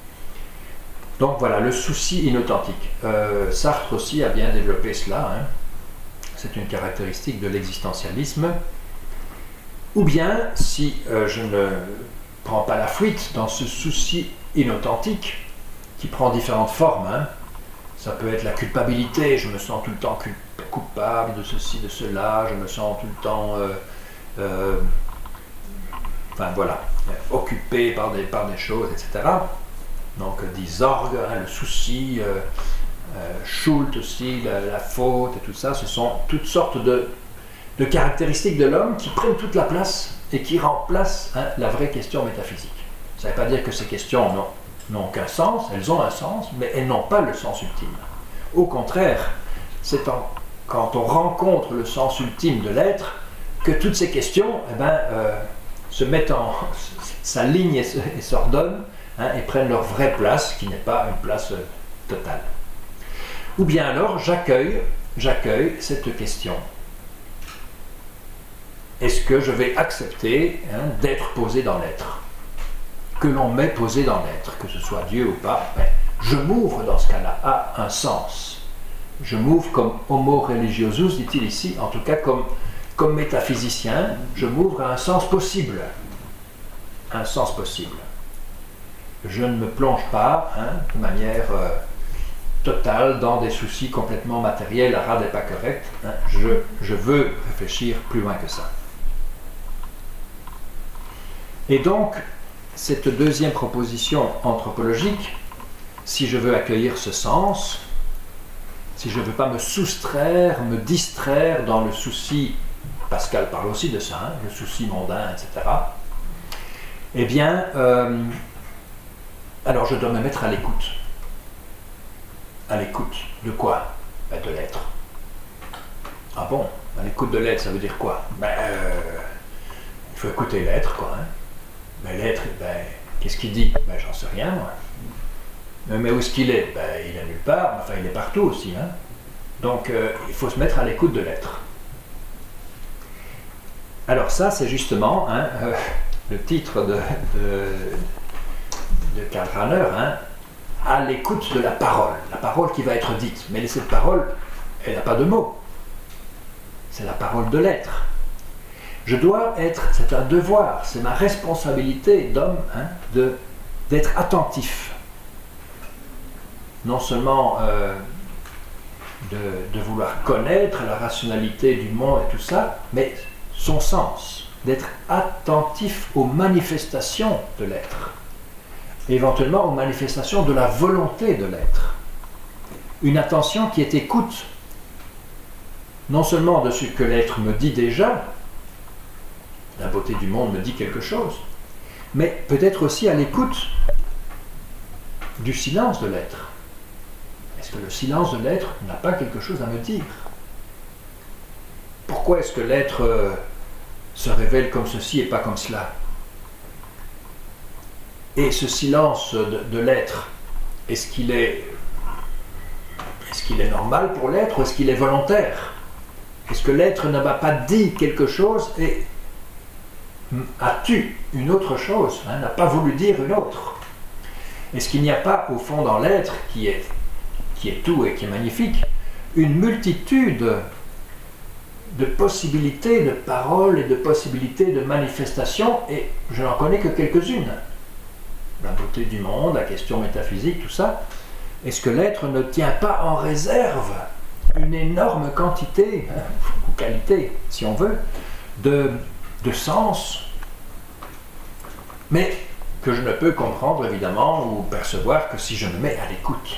Donc voilà, le souci inauthentique. Euh, Sartre aussi a bien développé cela, hein. C'est une caractéristique de l'existentialisme. Ou bien, si euh, je ne prends pas la fuite dans ce souci inauthentique, qui prend différentes formes, hein. Ça peut être la culpabilité, je me sens tout le temps culp- coupable de ceci, de cela, je me sens tout le temps, euh, euh, enfin voilà, occupé par des, par des choses, et cetera. Donc, des orgues, hein, le souci... Euh, Euh, Schuld aussi, la, la faute et tout ça, ce sont toutes sortes de, de caractéristiques de l'homme qui prennent toute la place et qui remplacent hein, la vraie question métaphysique. Ça ne veut pas dire que ces questions n'ont, n'ont qu'un sens, elles ont un sens, mais elles n'ont pas le sens ultime. Au contraire, c'est en, quand on rencontre le sens ultime de l'être que toutes ces questions eh ben, euh, se mettent en, s'alignent et, se, et s'ordonnent hein, et prennent leur vraie place, qui n'est pas une place euh, totale. Ou bien alors, j'accueille, j'accueille cette question. Est-ce que je vais accepter hein, d'être posé dans l'être ? Que l'on met posé dans l'être, que ce soit Dieu ou pas, ben, je m'ouvre dans ce cas-là à un sens. Je m'ouvre comme homo religiosus, dit-il ici, en tout cas comme, comme métaphysicien, je m'ouvre à un sens possible. Un sens possible. Je ne me plonge pas hein, de manière euh, totale dans des soucis complètement matériels, à ras des pâquerettes. Hein. Je, je veux réfléchir plus loin que ça. Et donc, cette deuxième proposition anthropologique, si je veux accueillir ce sens, si je ne veux pas me soustraire, me distraire dans le souci, Pascal parle aussi de ça, hein, le souci mondain, et cetera, eh bien, euh, alors je dois me mettre à l'écoute. À l'écoute de quoi ? Ben, de l'être. Ah bon ? À l'écoute de l'être, ça veut dire quoi ? Ben, euh, il faut écouter l'être, quoi. Hein. Mais l'être, ben, qu'est-ce qu'il dit ? Ben, j'en sais rien, moi. Mais où est-ce qu'il est ? Ben, il est nulle part, enfin, il est partout aussi. Hein. Donc, euh, il faut se mettre à l'écoute de l'être. Alors ça, c'est justement hein, euh, le titre de, de, de Karl Rahner, hein, à l'écoute de la parole. La parole qui va être dite. Mais cette parole, elle n'a pas de mots. C'est la parole de l'être. Je dois être, c'est un devoir, c'est ma responsabilité d'homme hein, de, d'être attentif. Non seulement euh, de, de vouloir connaître la rationalité du monde et tout ça, mais son sens, d'être attentif aux manifestations de l'être, éventuellement aux manifestations de la volonté de l'être. Une attention qui est écoute, non seulement de ce que l'être me dit déjà, la beauté du monde me dit quelque chose, mais peut-être aussi à l'écoute du silence de l'être. Est-ce que le silence de l'être n'a pas quelque chose à me dire ? Pourquoi est-ce que l'être euh, se révèle comme ceci et pas comme cela ? Et ce silence de, de l'être, est-ce qu'il est, est-ce qu'il est normal pour l'être ou est-ce qu'il est volontaire ? Est-ce que l'être ne m'a pas dit quelque chose et a tu une autre chose, hein, n'a pas voulu dire une autre ? Est-ce qu'il n'y a pas au fond dans l'être, qui est, qui est tout et qui est magnifique, une multitude de possibilités de paroles et de possibilités de manifestations, et je n'en connais que quelques-unes. La beauté du monde, la question métaphysique, tout ça. Est-ce que l'être ne tient pas en réserve une énorme quantité, ou qualité, si on veut, de de sens, mais que je ne peux comprendre évidemment ou percevoir que si je me mets à l'écoute.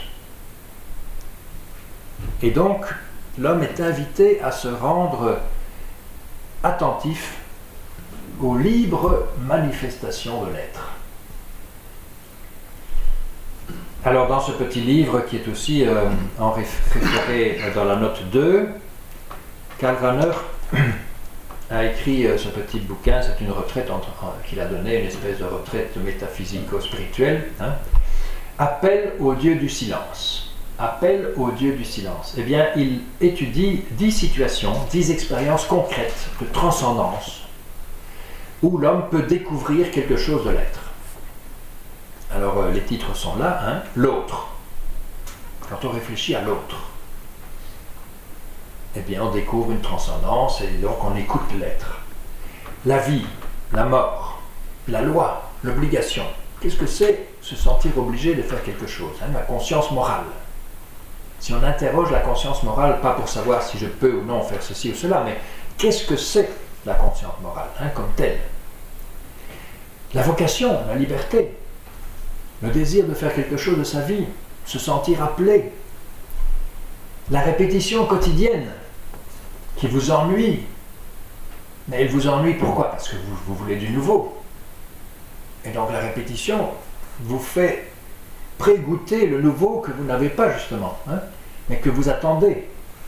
Et donc, l'homme est invité à se rendre attentif aux libres manifestations de l'être. Alors, dans ce petit livre qui est aussi euh, en référé dans la note deux, Karl Rahner a écrit euh, ce petit bouquin, c'est une retraite entre, euh, qu'il a donnée, une espèce de retraite métaphysico-spirituelle, hein. Appel au Dieu du silence. Appel au Dieu du silence. Eh bien, il étudie dix situations, dix expériences concrètes de transcendance où l'homme peut découvrir quelque chose de l'être. Alors, euh, les titres sont là, hein. L'autre. Quand on réfléchit à l'autre, eh bien, on découvre une transcendance et donc on écoute l'être. La vie, la mort, la loi, l'obligation. Qu'est-ce que c'est se sentir obligé de faire quelque chose, hein, la conscience morale. Si on interroge la conscience morale, pas pour savoir si je peux ou non faire ceci ou cela, mais qu'est-ce que c'est la conscience morale, hein, comme telle ? La vocation, la liberté, le désir de faire quelque chose de sa vie, se sentir appelé, la répétition quotidienne qui vous ennuie, Mais elle vous ennuie, pourquoi? Parce que vous, vous voulez du nouveau. Et donc la répétition vous fait pré-goûter le nouveau que vous n'avez pas justement, hein, mais que vous attendez.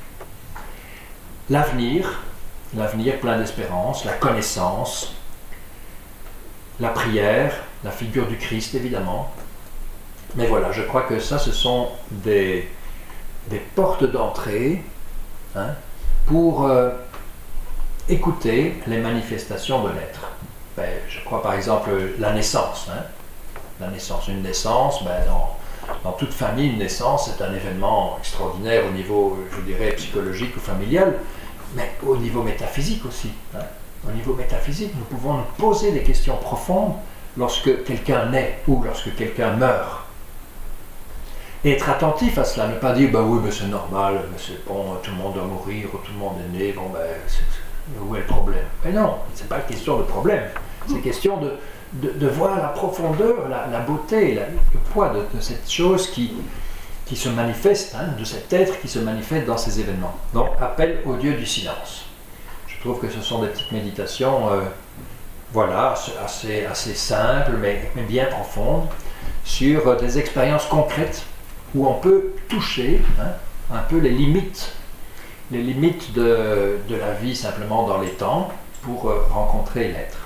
L'avenir, l'avenir plein d'espérance, la connaissance, la prière, la figure du Christ évidemment. Mais voilà, je crois que ça, ce sont des, des portes d'entrée, hein, pour euh, écouter les manifestations de l'être. Ben, je crois par exemple la naissance. Hein. La naissance, une naissance, ben, dans, dans toute famille, une naissance est un événement extraordinaire au niveau, je dirais, psychologique ou familial, mais au niveau métaphysique aussi. Hein. Au niveau métaphysique, nous pouvons nous poser des questions profondes lorsque quelqu'un naît ou lorsque quelqu'un meurt. Et être attentif à cela, ne pas dire bah oui, ben c'est normal, ben c'est bon, tout le monde doit mourir, tout le monde est né, bon ben c'est, c'est, où est le problème? Mais non, c'est pas question de problème, c'est question de, de, de voir la profondeur, la, la beauté, la, le poids de, de cette chose qui, qui se manifeste, hein, de cet être qui se manifeste dans ces événements. Donc, appel au Dieu du silence. Je trouve que ce sont des petites méditations, euh, voilà, assez, assez simples, mais, mais bien profondes, sur euh, des expériences concrètes où on peut toucher, hein, un peu les limites, les limites de, de la vie simplement dans les temps pour euh, rencontrer l'être.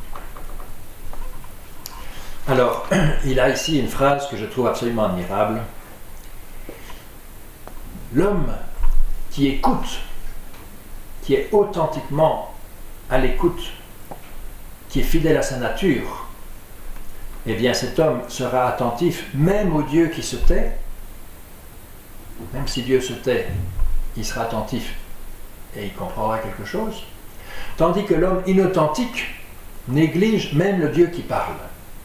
Alors, il a ici une phrase que je trouve absolument admirable. L'homme qui écoute, qui est authentiquement à l'écoute, qui est fidèle à sa nature, eh bien cet homme sera attentif même au Dieu qui se tait. Même si Dieu se tait, il sera attentif et il comprendra quelque chose. Tandis que l'homme inauthentique néglige même le Dieu qui parle.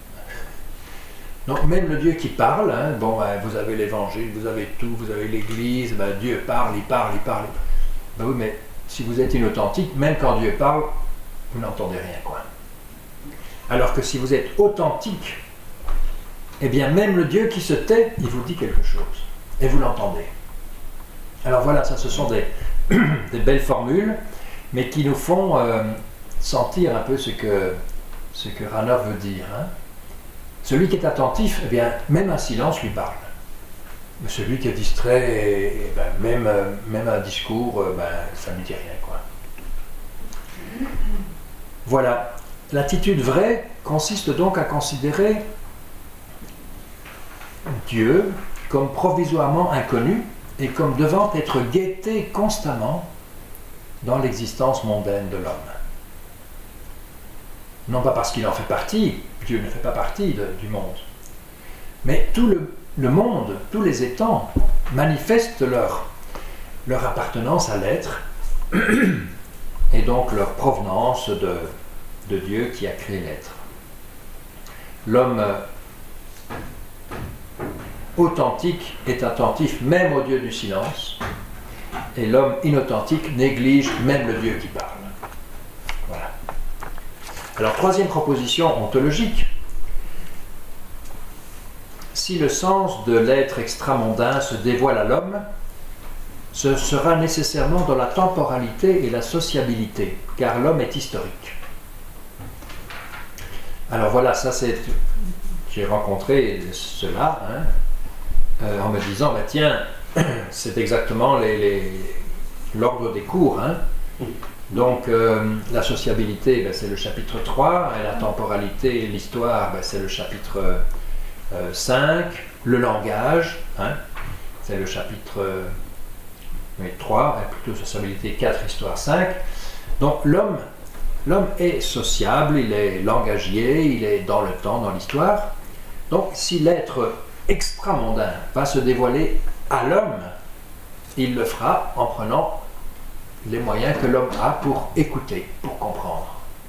Donc même le Dieu qui parle, hein, bon, ben, vous avez l'évangile, vous avez tout, vous avez l'église, ben, Dieu parle, il parle, il parle. Ben oui, mais si vous êtes inauthentique, même quand Dieu parle, vous n'entendez rien, quoi. Alors que si vous êtes authentique, eh bien même le Dieu qui se tait, il vous dit quelque chose. Et vous l'entendez. Alors voilà, ça ce sont des, des belles formules, mais qui nous font euh, sentir un peu ce que, ce que Ranov veut dire. Hein. Celui qui est attentif, eh bien, même un silence lui parle. Mais celui qui est distrait, et, et ben, même, euh, même un discours, euh, ben, ça ne lui dit rien, quoi. Voilà. L'attitude vraie consiste donc à considérer Dieu comme provisoirement inconnu et comme devant être guetté constamment dans l'existence mondaine de l'homme. Non pas parce qu'il en fait partie, Dieu ne fait pas partie de, du monde, mais tout le, le monde, tous les étangs manifestent leur, leur appartenance à l'être et donc leur provenance de, de Dieu qui a créé l'être. L'homme authentique est attentif même au Dieu du silence, et l'homme inauthentique néglige même le Dieu qui parle. Voilà. Alors, troisième proposition ontologique. Si le sens de l'être extramondain se dévoile à l'homme, ce sera nécessairement dans la temporalité et la sociabilité, car l'homme est historique. Alors voilà, ça c'est... J'ai rencontré cela, hein, euh, en me disant, bah, tiens, c'est exactement les, les, l'ordre des cours. Hein. Donc, euh, la sociabilité, ben, c'est le chapitre trois, et la temporalité et l'histoire, ben, c'est le chapitre euh, cinq. Le langage, hein, c'est le chapitre euh, trois, et plutôt sociabilité quatre, histoire cinq. Donc, l'homme, l'homme est sociable, il est langagier, il est dans le temps, dans l'histoire. Donc, si l'être extramondain va se dévoiler à l'homme, il le fera en prenant les moyens que l'homme a pour écouter, pour comprendre.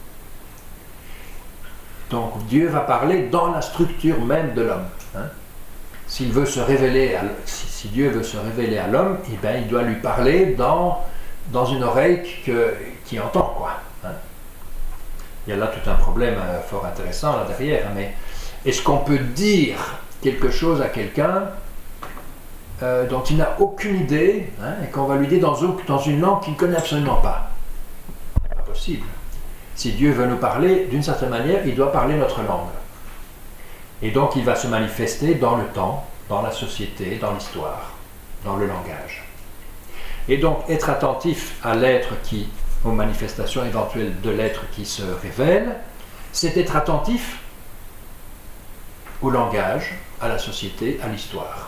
Donc Dieu va parler dans la structure même de l'homme. Hein. S'il veut se révéler, à, si, si Dieu veut se révéler à l'homme, eh bien, il doit lui parler dans, dans une oreille que, qui entend, quoi. Hein. Il y a là tout un problème euh, fort intéressant là derrière, mais est-ce qu'on peut dire quelque chose à quelqu'un euh, dont il n'a aucune idée, hein, et qu'on va lui dire dans, dans une langue qu'il ne connaît absolument pas? Pas possible. Si Dieu veut nous parler, d'une certaine manière, il doit parler notre langue. Et donc il va se manifester dans le temps, dans la société, dans l'histoire, dans le langage. Et donc être attentif à l'être qui, aux manifestations éventuelles de l'être qui se révèle, c'est être attentif au langage, à la société, à l'histoire.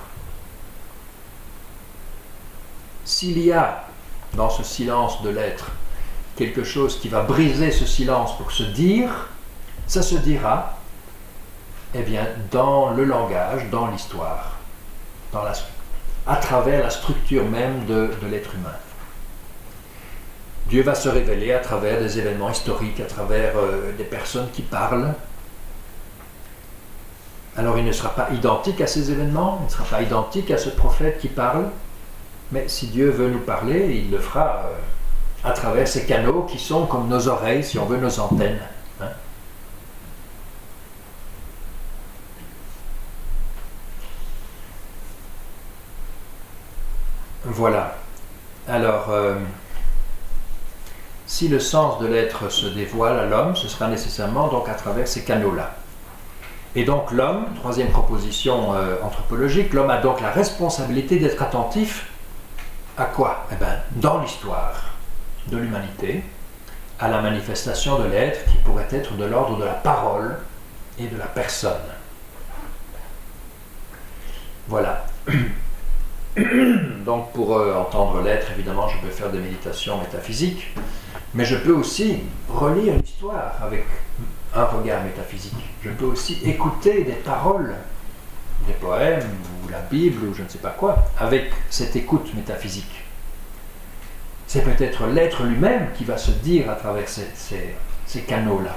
S'il y a dans ce silence de l'être quelque chose qui va briser ce silence pour se dire, ça se dira eh bien, dans le langage, dans l'histoire, dans la, à travers la structure même de, de l'être humain. Dieu va se révéler à travers des événements historiques, à travers euh, des personnes qui parlent. Alors il ne sera pas identique à ces événements, il ne sera pas identique à ce prophète qui parle, mais si Dieu veut nous parler, il le fera euh, à travers ces canaux qui sont comme nos oreilles, si on veut, nos antennes. Hein. Voilà. Alors, euh, si le sens de l'être se dévoile à l'homme, ce sera nécessairement donc à travers ces canaux-là. Et donc l'homme, troisième proposition euh, anthropologique, l'homme a donc la responsabilité d'être attentif à quoi? Eh bien, dans l'histoire de l'humanité, à la manifestation de l'être qui pourrait être de l'ordre de la parole et de la personne. Voilà. Donc pour euh, entendre l'être, évidemment, je peux faire des méditations métaphysiques, mais je peux aussi relire l'histoire avec un regard métaphysique. Je peux aussi écouter des paroles, des poèmes, ou la Bible, ou je ne sais pas quoi, avec cette écoute métaphysique. C'est peut-être l'être lui-même qui va se dire à travers ces, ces, ces canaux-là.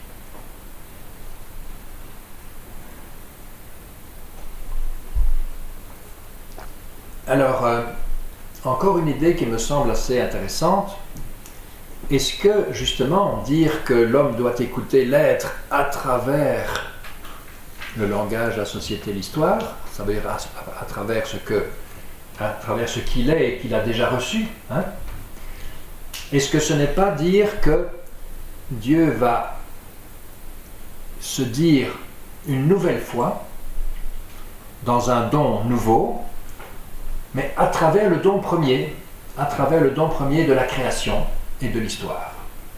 Alors, euh, encore une idée qui me semble assez intéressante. Est-ce que, justement, dire que l'homme doit écouter l'être à travers le langage, la société, l'histoire, ça veut dire à, à, à travers ce que, à travers ce qu'il est et qu'il a déjà reçu, hein? Est-ce que ce n'est pas dire que Dieu va se dire une nouvelle fois dans un don nouveau, mais à travers le don premier, à travers le don premier de la création et de l'histoire.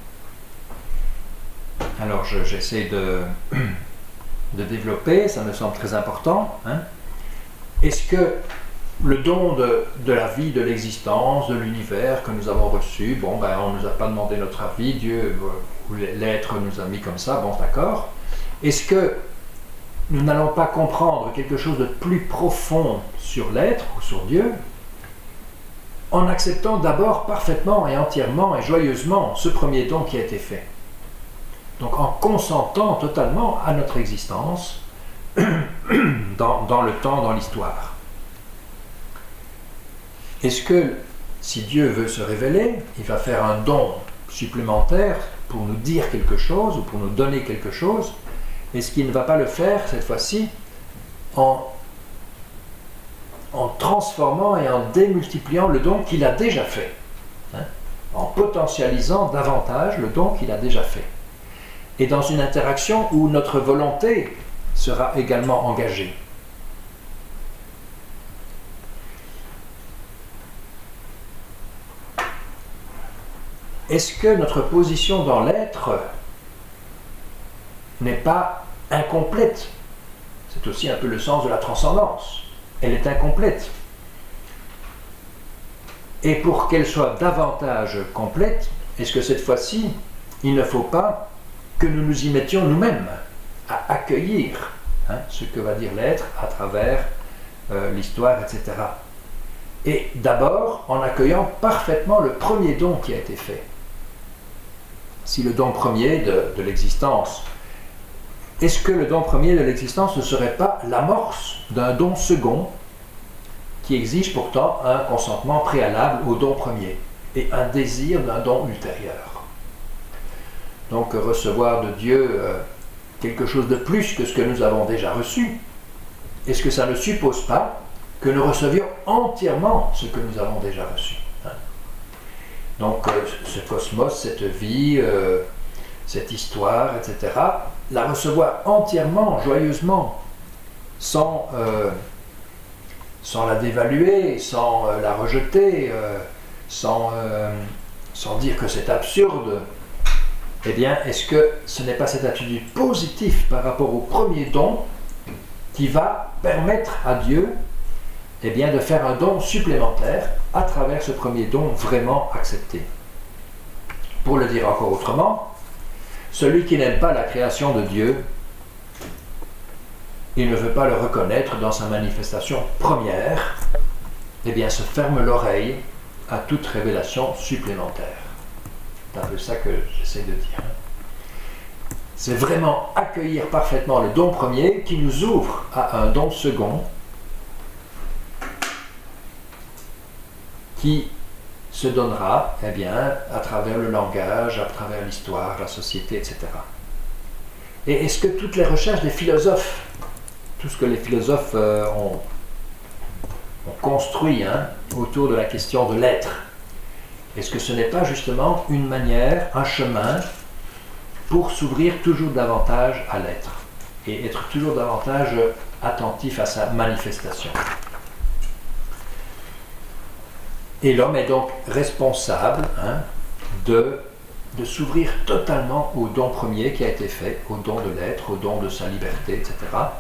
Alors je, j'essaie de, de développer, ça me semble très important. Hein. Est-ce que le don de, de la vie, de l'existence, de l'univers que nous avons reçu, bon, ben, on ne nous a pas demandé notre avis, Dieu ou l'être nous a mis comme ça, bon, d'accord. Est-ce que nous n'allons pas comprendre quelque chose de plus profond sur l'être ou sur Dieu en acceptant d'abord parfaitement et entièrement et joyeusement ce premier don qui a été fait. Donc en consentant totalement à notre existence dans, dans le temps, dans l'histoire. Est-ce que si Dieu veut se révéler, il va faire un don supplémentaire pour nous dire quelque chose ou pour nous donner quelque chose? Est-ce qu'il ne va pas le faire cette fois-ci en en transformant et en démultipliant le don qu'il a déjà fait, hein, en potentialisant davantage le don qu'il a déjà fait, et dans une interaction où notre volonté sera également engagée. Est-ce que notre position dans l'être n'est pas incomplète? C'est aussi un peu le sens de la transcendance. Elle est incomplète. Et pour qu'elle soit davantage complète, est-ce que cette fois-ci, il ne faut pas que nous nous y mettions nous-mêmes à accueillir hein, ce que va dire l'être à travers euh, l'histoire, et cetera. Et d'abord en accueillant parfaitement le premier don qui a été fait. Si le don premier de, de l'existence, est-ce que le don premier de l'existence ne serait pas l'amorce d'un don second qui exige pourtant un consentement préalable au don premier et un désir d'un don ultérieur? Donc recevoir de Dieu euh, quelque chose de plus que ce que nous avons déjà reçu, est-ce que ça ne suppose pas que nous recevions entièrement ce que nous avons déjà reçu, hein? Donc euh, ce cosmos, cette vie, euh, cette histoire, et cetera, la recevoir entièrement, joyeusement, sans, euh, sans la dévaluer, sans euh, la rejeter, euh, sans, euh, sans dire que c'est absurde, eh bien, est-ce que ce n'est pas cette attitude positive par rapport au premier don qui va permettre à Dieu, eh bien, de faire un don supplémentaire à travers ce premier don vraiment accepté? Pour le dire encore autrement, celui qui n'aime pas la création de Dieu, il ne veut pas le reconnaître dans sa manifestation première, eh bien, se ferme l'oreille à toute révélation supplémentaire. C'est un peu ça que j'essaie de dire. C'est vraiment accueillir parfaitement le don premier qui nous ouvre à un don second qui se donnera, eh bien, à travers le langage, à travers l'histoire, la société, et cetera. Et est-ce que toutes les recherches des philosophes, tout ce que les philosophes euh, ont, ont construit hein, autour de la question de l'être, est-ce que ce n'est pas justement une manière, un chemin pour s'ouvrir toujours davantage à l'être et être toujours davantage attentif à sa manifestation? Et l'homme est donc responsable hein, de, de s'ouvrir totalement au don premier qui a été fait, au don de l'être, au don de sa liberté, et cetera,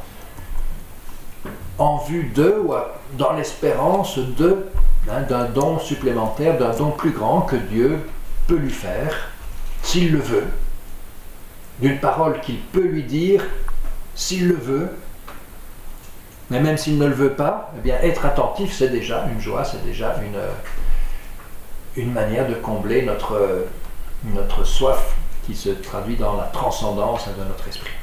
en vue de, ou à, dans l'espérance de, hein, d'un don supplémentaire, d'un don plus grand que Dieu peut lui faire, s'il le veut, d'une parole qu'il peut lui dire, s'il le veut, mais même s'il ne le veut pas, eh bien, être attentif, c'est déjà une joie, c'est déjà une, une manière de combler notre, notre soif qui se traduit dans la transcendance de notre esprit.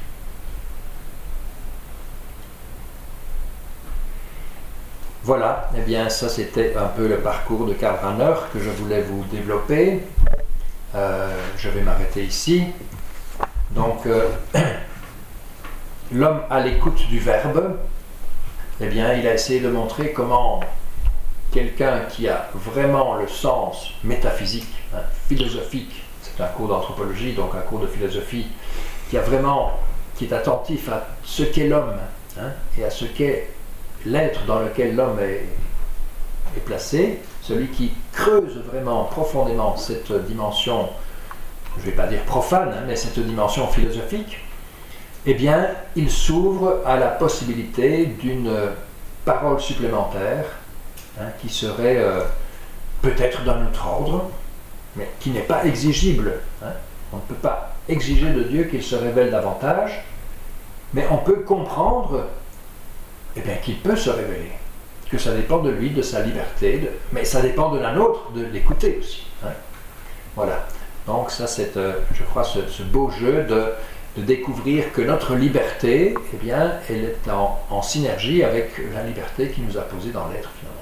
Voilà, eh bien, ça c'était un peu le parcours de Karl Rahner que je voulais vous développer. Euh, je vais m'arrêter ici. Donc, euh, l'homme à l'écoute du Verbe, eh bien, il a essayé de montrer comment quelqu'un qui a vraiment le sens métaphysique, hein, philosophique, c'est un cours d'anthropologie, donc un cours de philosophie, qui a vraiment, qui est attentif à ce qu'est l'homme hein, et à ce qu'est l'être dans lequel l'homme est, est placé, celui qui creuse vraiment profondément cette dimension, je ne vais pas dire profane, hein, mais cette dimension philosophique, eh bien, il s'ouvre à la possibilité d'une parole supplémentaire hein, qui serait euh, peut-être d'un autre ordre, mais qui n'est pas exigible. Hein. On ne peut pas exiger de Dieu qu'il se révèle davantage, mais on peut comprendre eh bien, qu'il peut se révéler, que ça dépend de lui, de sa liberté, de, mais ça dépend de la nôtre, de l'écouter aussi. Hein. Voilà. Donc ça, c'est, euh, je crois, ce, ce beau jeu de de découvrir que notre liberté, eh bien, elle est en, en synergie avec la liberté qui nous a posée dans l'être finalement.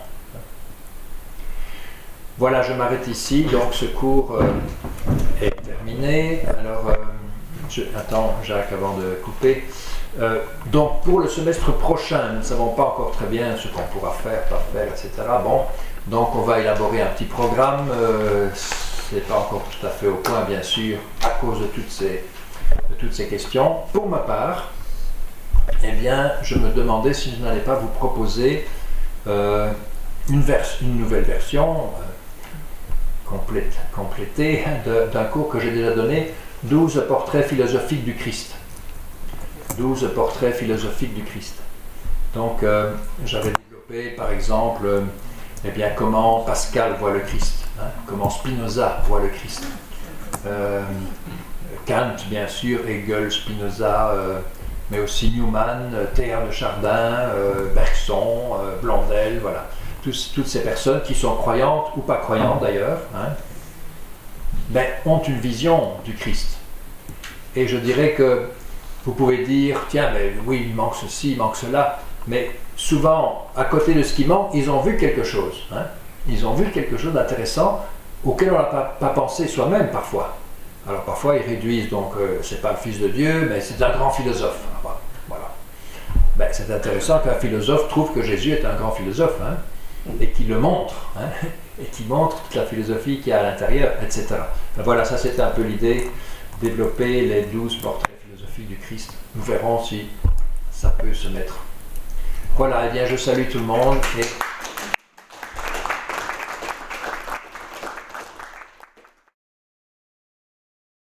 Voilà, je m'arrête ici, donc ce cours euh, est terminé. Alors, euh, je, attends Jacques avant de couper. Euh, donc pour le semestre prochain, nous ne savons pas encore très bien ce qu'on pourra faire, pas faire, et cetera. Bon, donc on va élaborer un petit programme. Euh, c'est pas encore tout à fait au point, bien sûr, à cause de toutes ces de toutes ces questions. Pour ma part, eh bien, je me demandais si je n'allais pas vous proposer euh, une, vers une nouvelle version euh, complète, complétée de, d'un cours que j'ai déjà donné, douze portraits philosophiques du Christ. douze portraits philosophiques du Christ. Donc, euh, j'avais développé, par exemple, euh, eh bien, comment Pascal voit le Christ, hein, comment Spinoza voit le Christ. Euh, Kant, bien sûr, Hegel, Spinoza, euh, mais aussi Newman, Théard de Chardin, euh, Bergson, euh, Blondel, voilà. Tous, toutes ces personnes qui sont croyantes ou pas croyantes d'ailleurs, hein, ben, ont une vision du Christ. Et je dirais que vous pouvez dire, tiens, mais oui, il manque ceci, il manque cela, mais souvent, à côté de ce qui manque, ils ont vu quelque chose. Hein. Ils ont vu quelque chose d'intéressant auquel on n'a pas, pas pensé soi-même parfois. Alors parfois ils réduisent, donc euh, c'est pas le Fils de Dieu, mais c'est un grand philosophe. Voilà. Ben, c'est intéressant qu'un philosophe trouve que Jésus est un grand philosophe, hein, et qu'il le montre, hein, et qu'il montre toute la philosophie qu'il y a à l'intérieur, et cetera. Ben, voilà, ça c'était un peu l'idée développer les douze portraits philosophiques du Christ. Nous verrons si ça peut se mettre. Voilà, eh bien je salue tout le monde et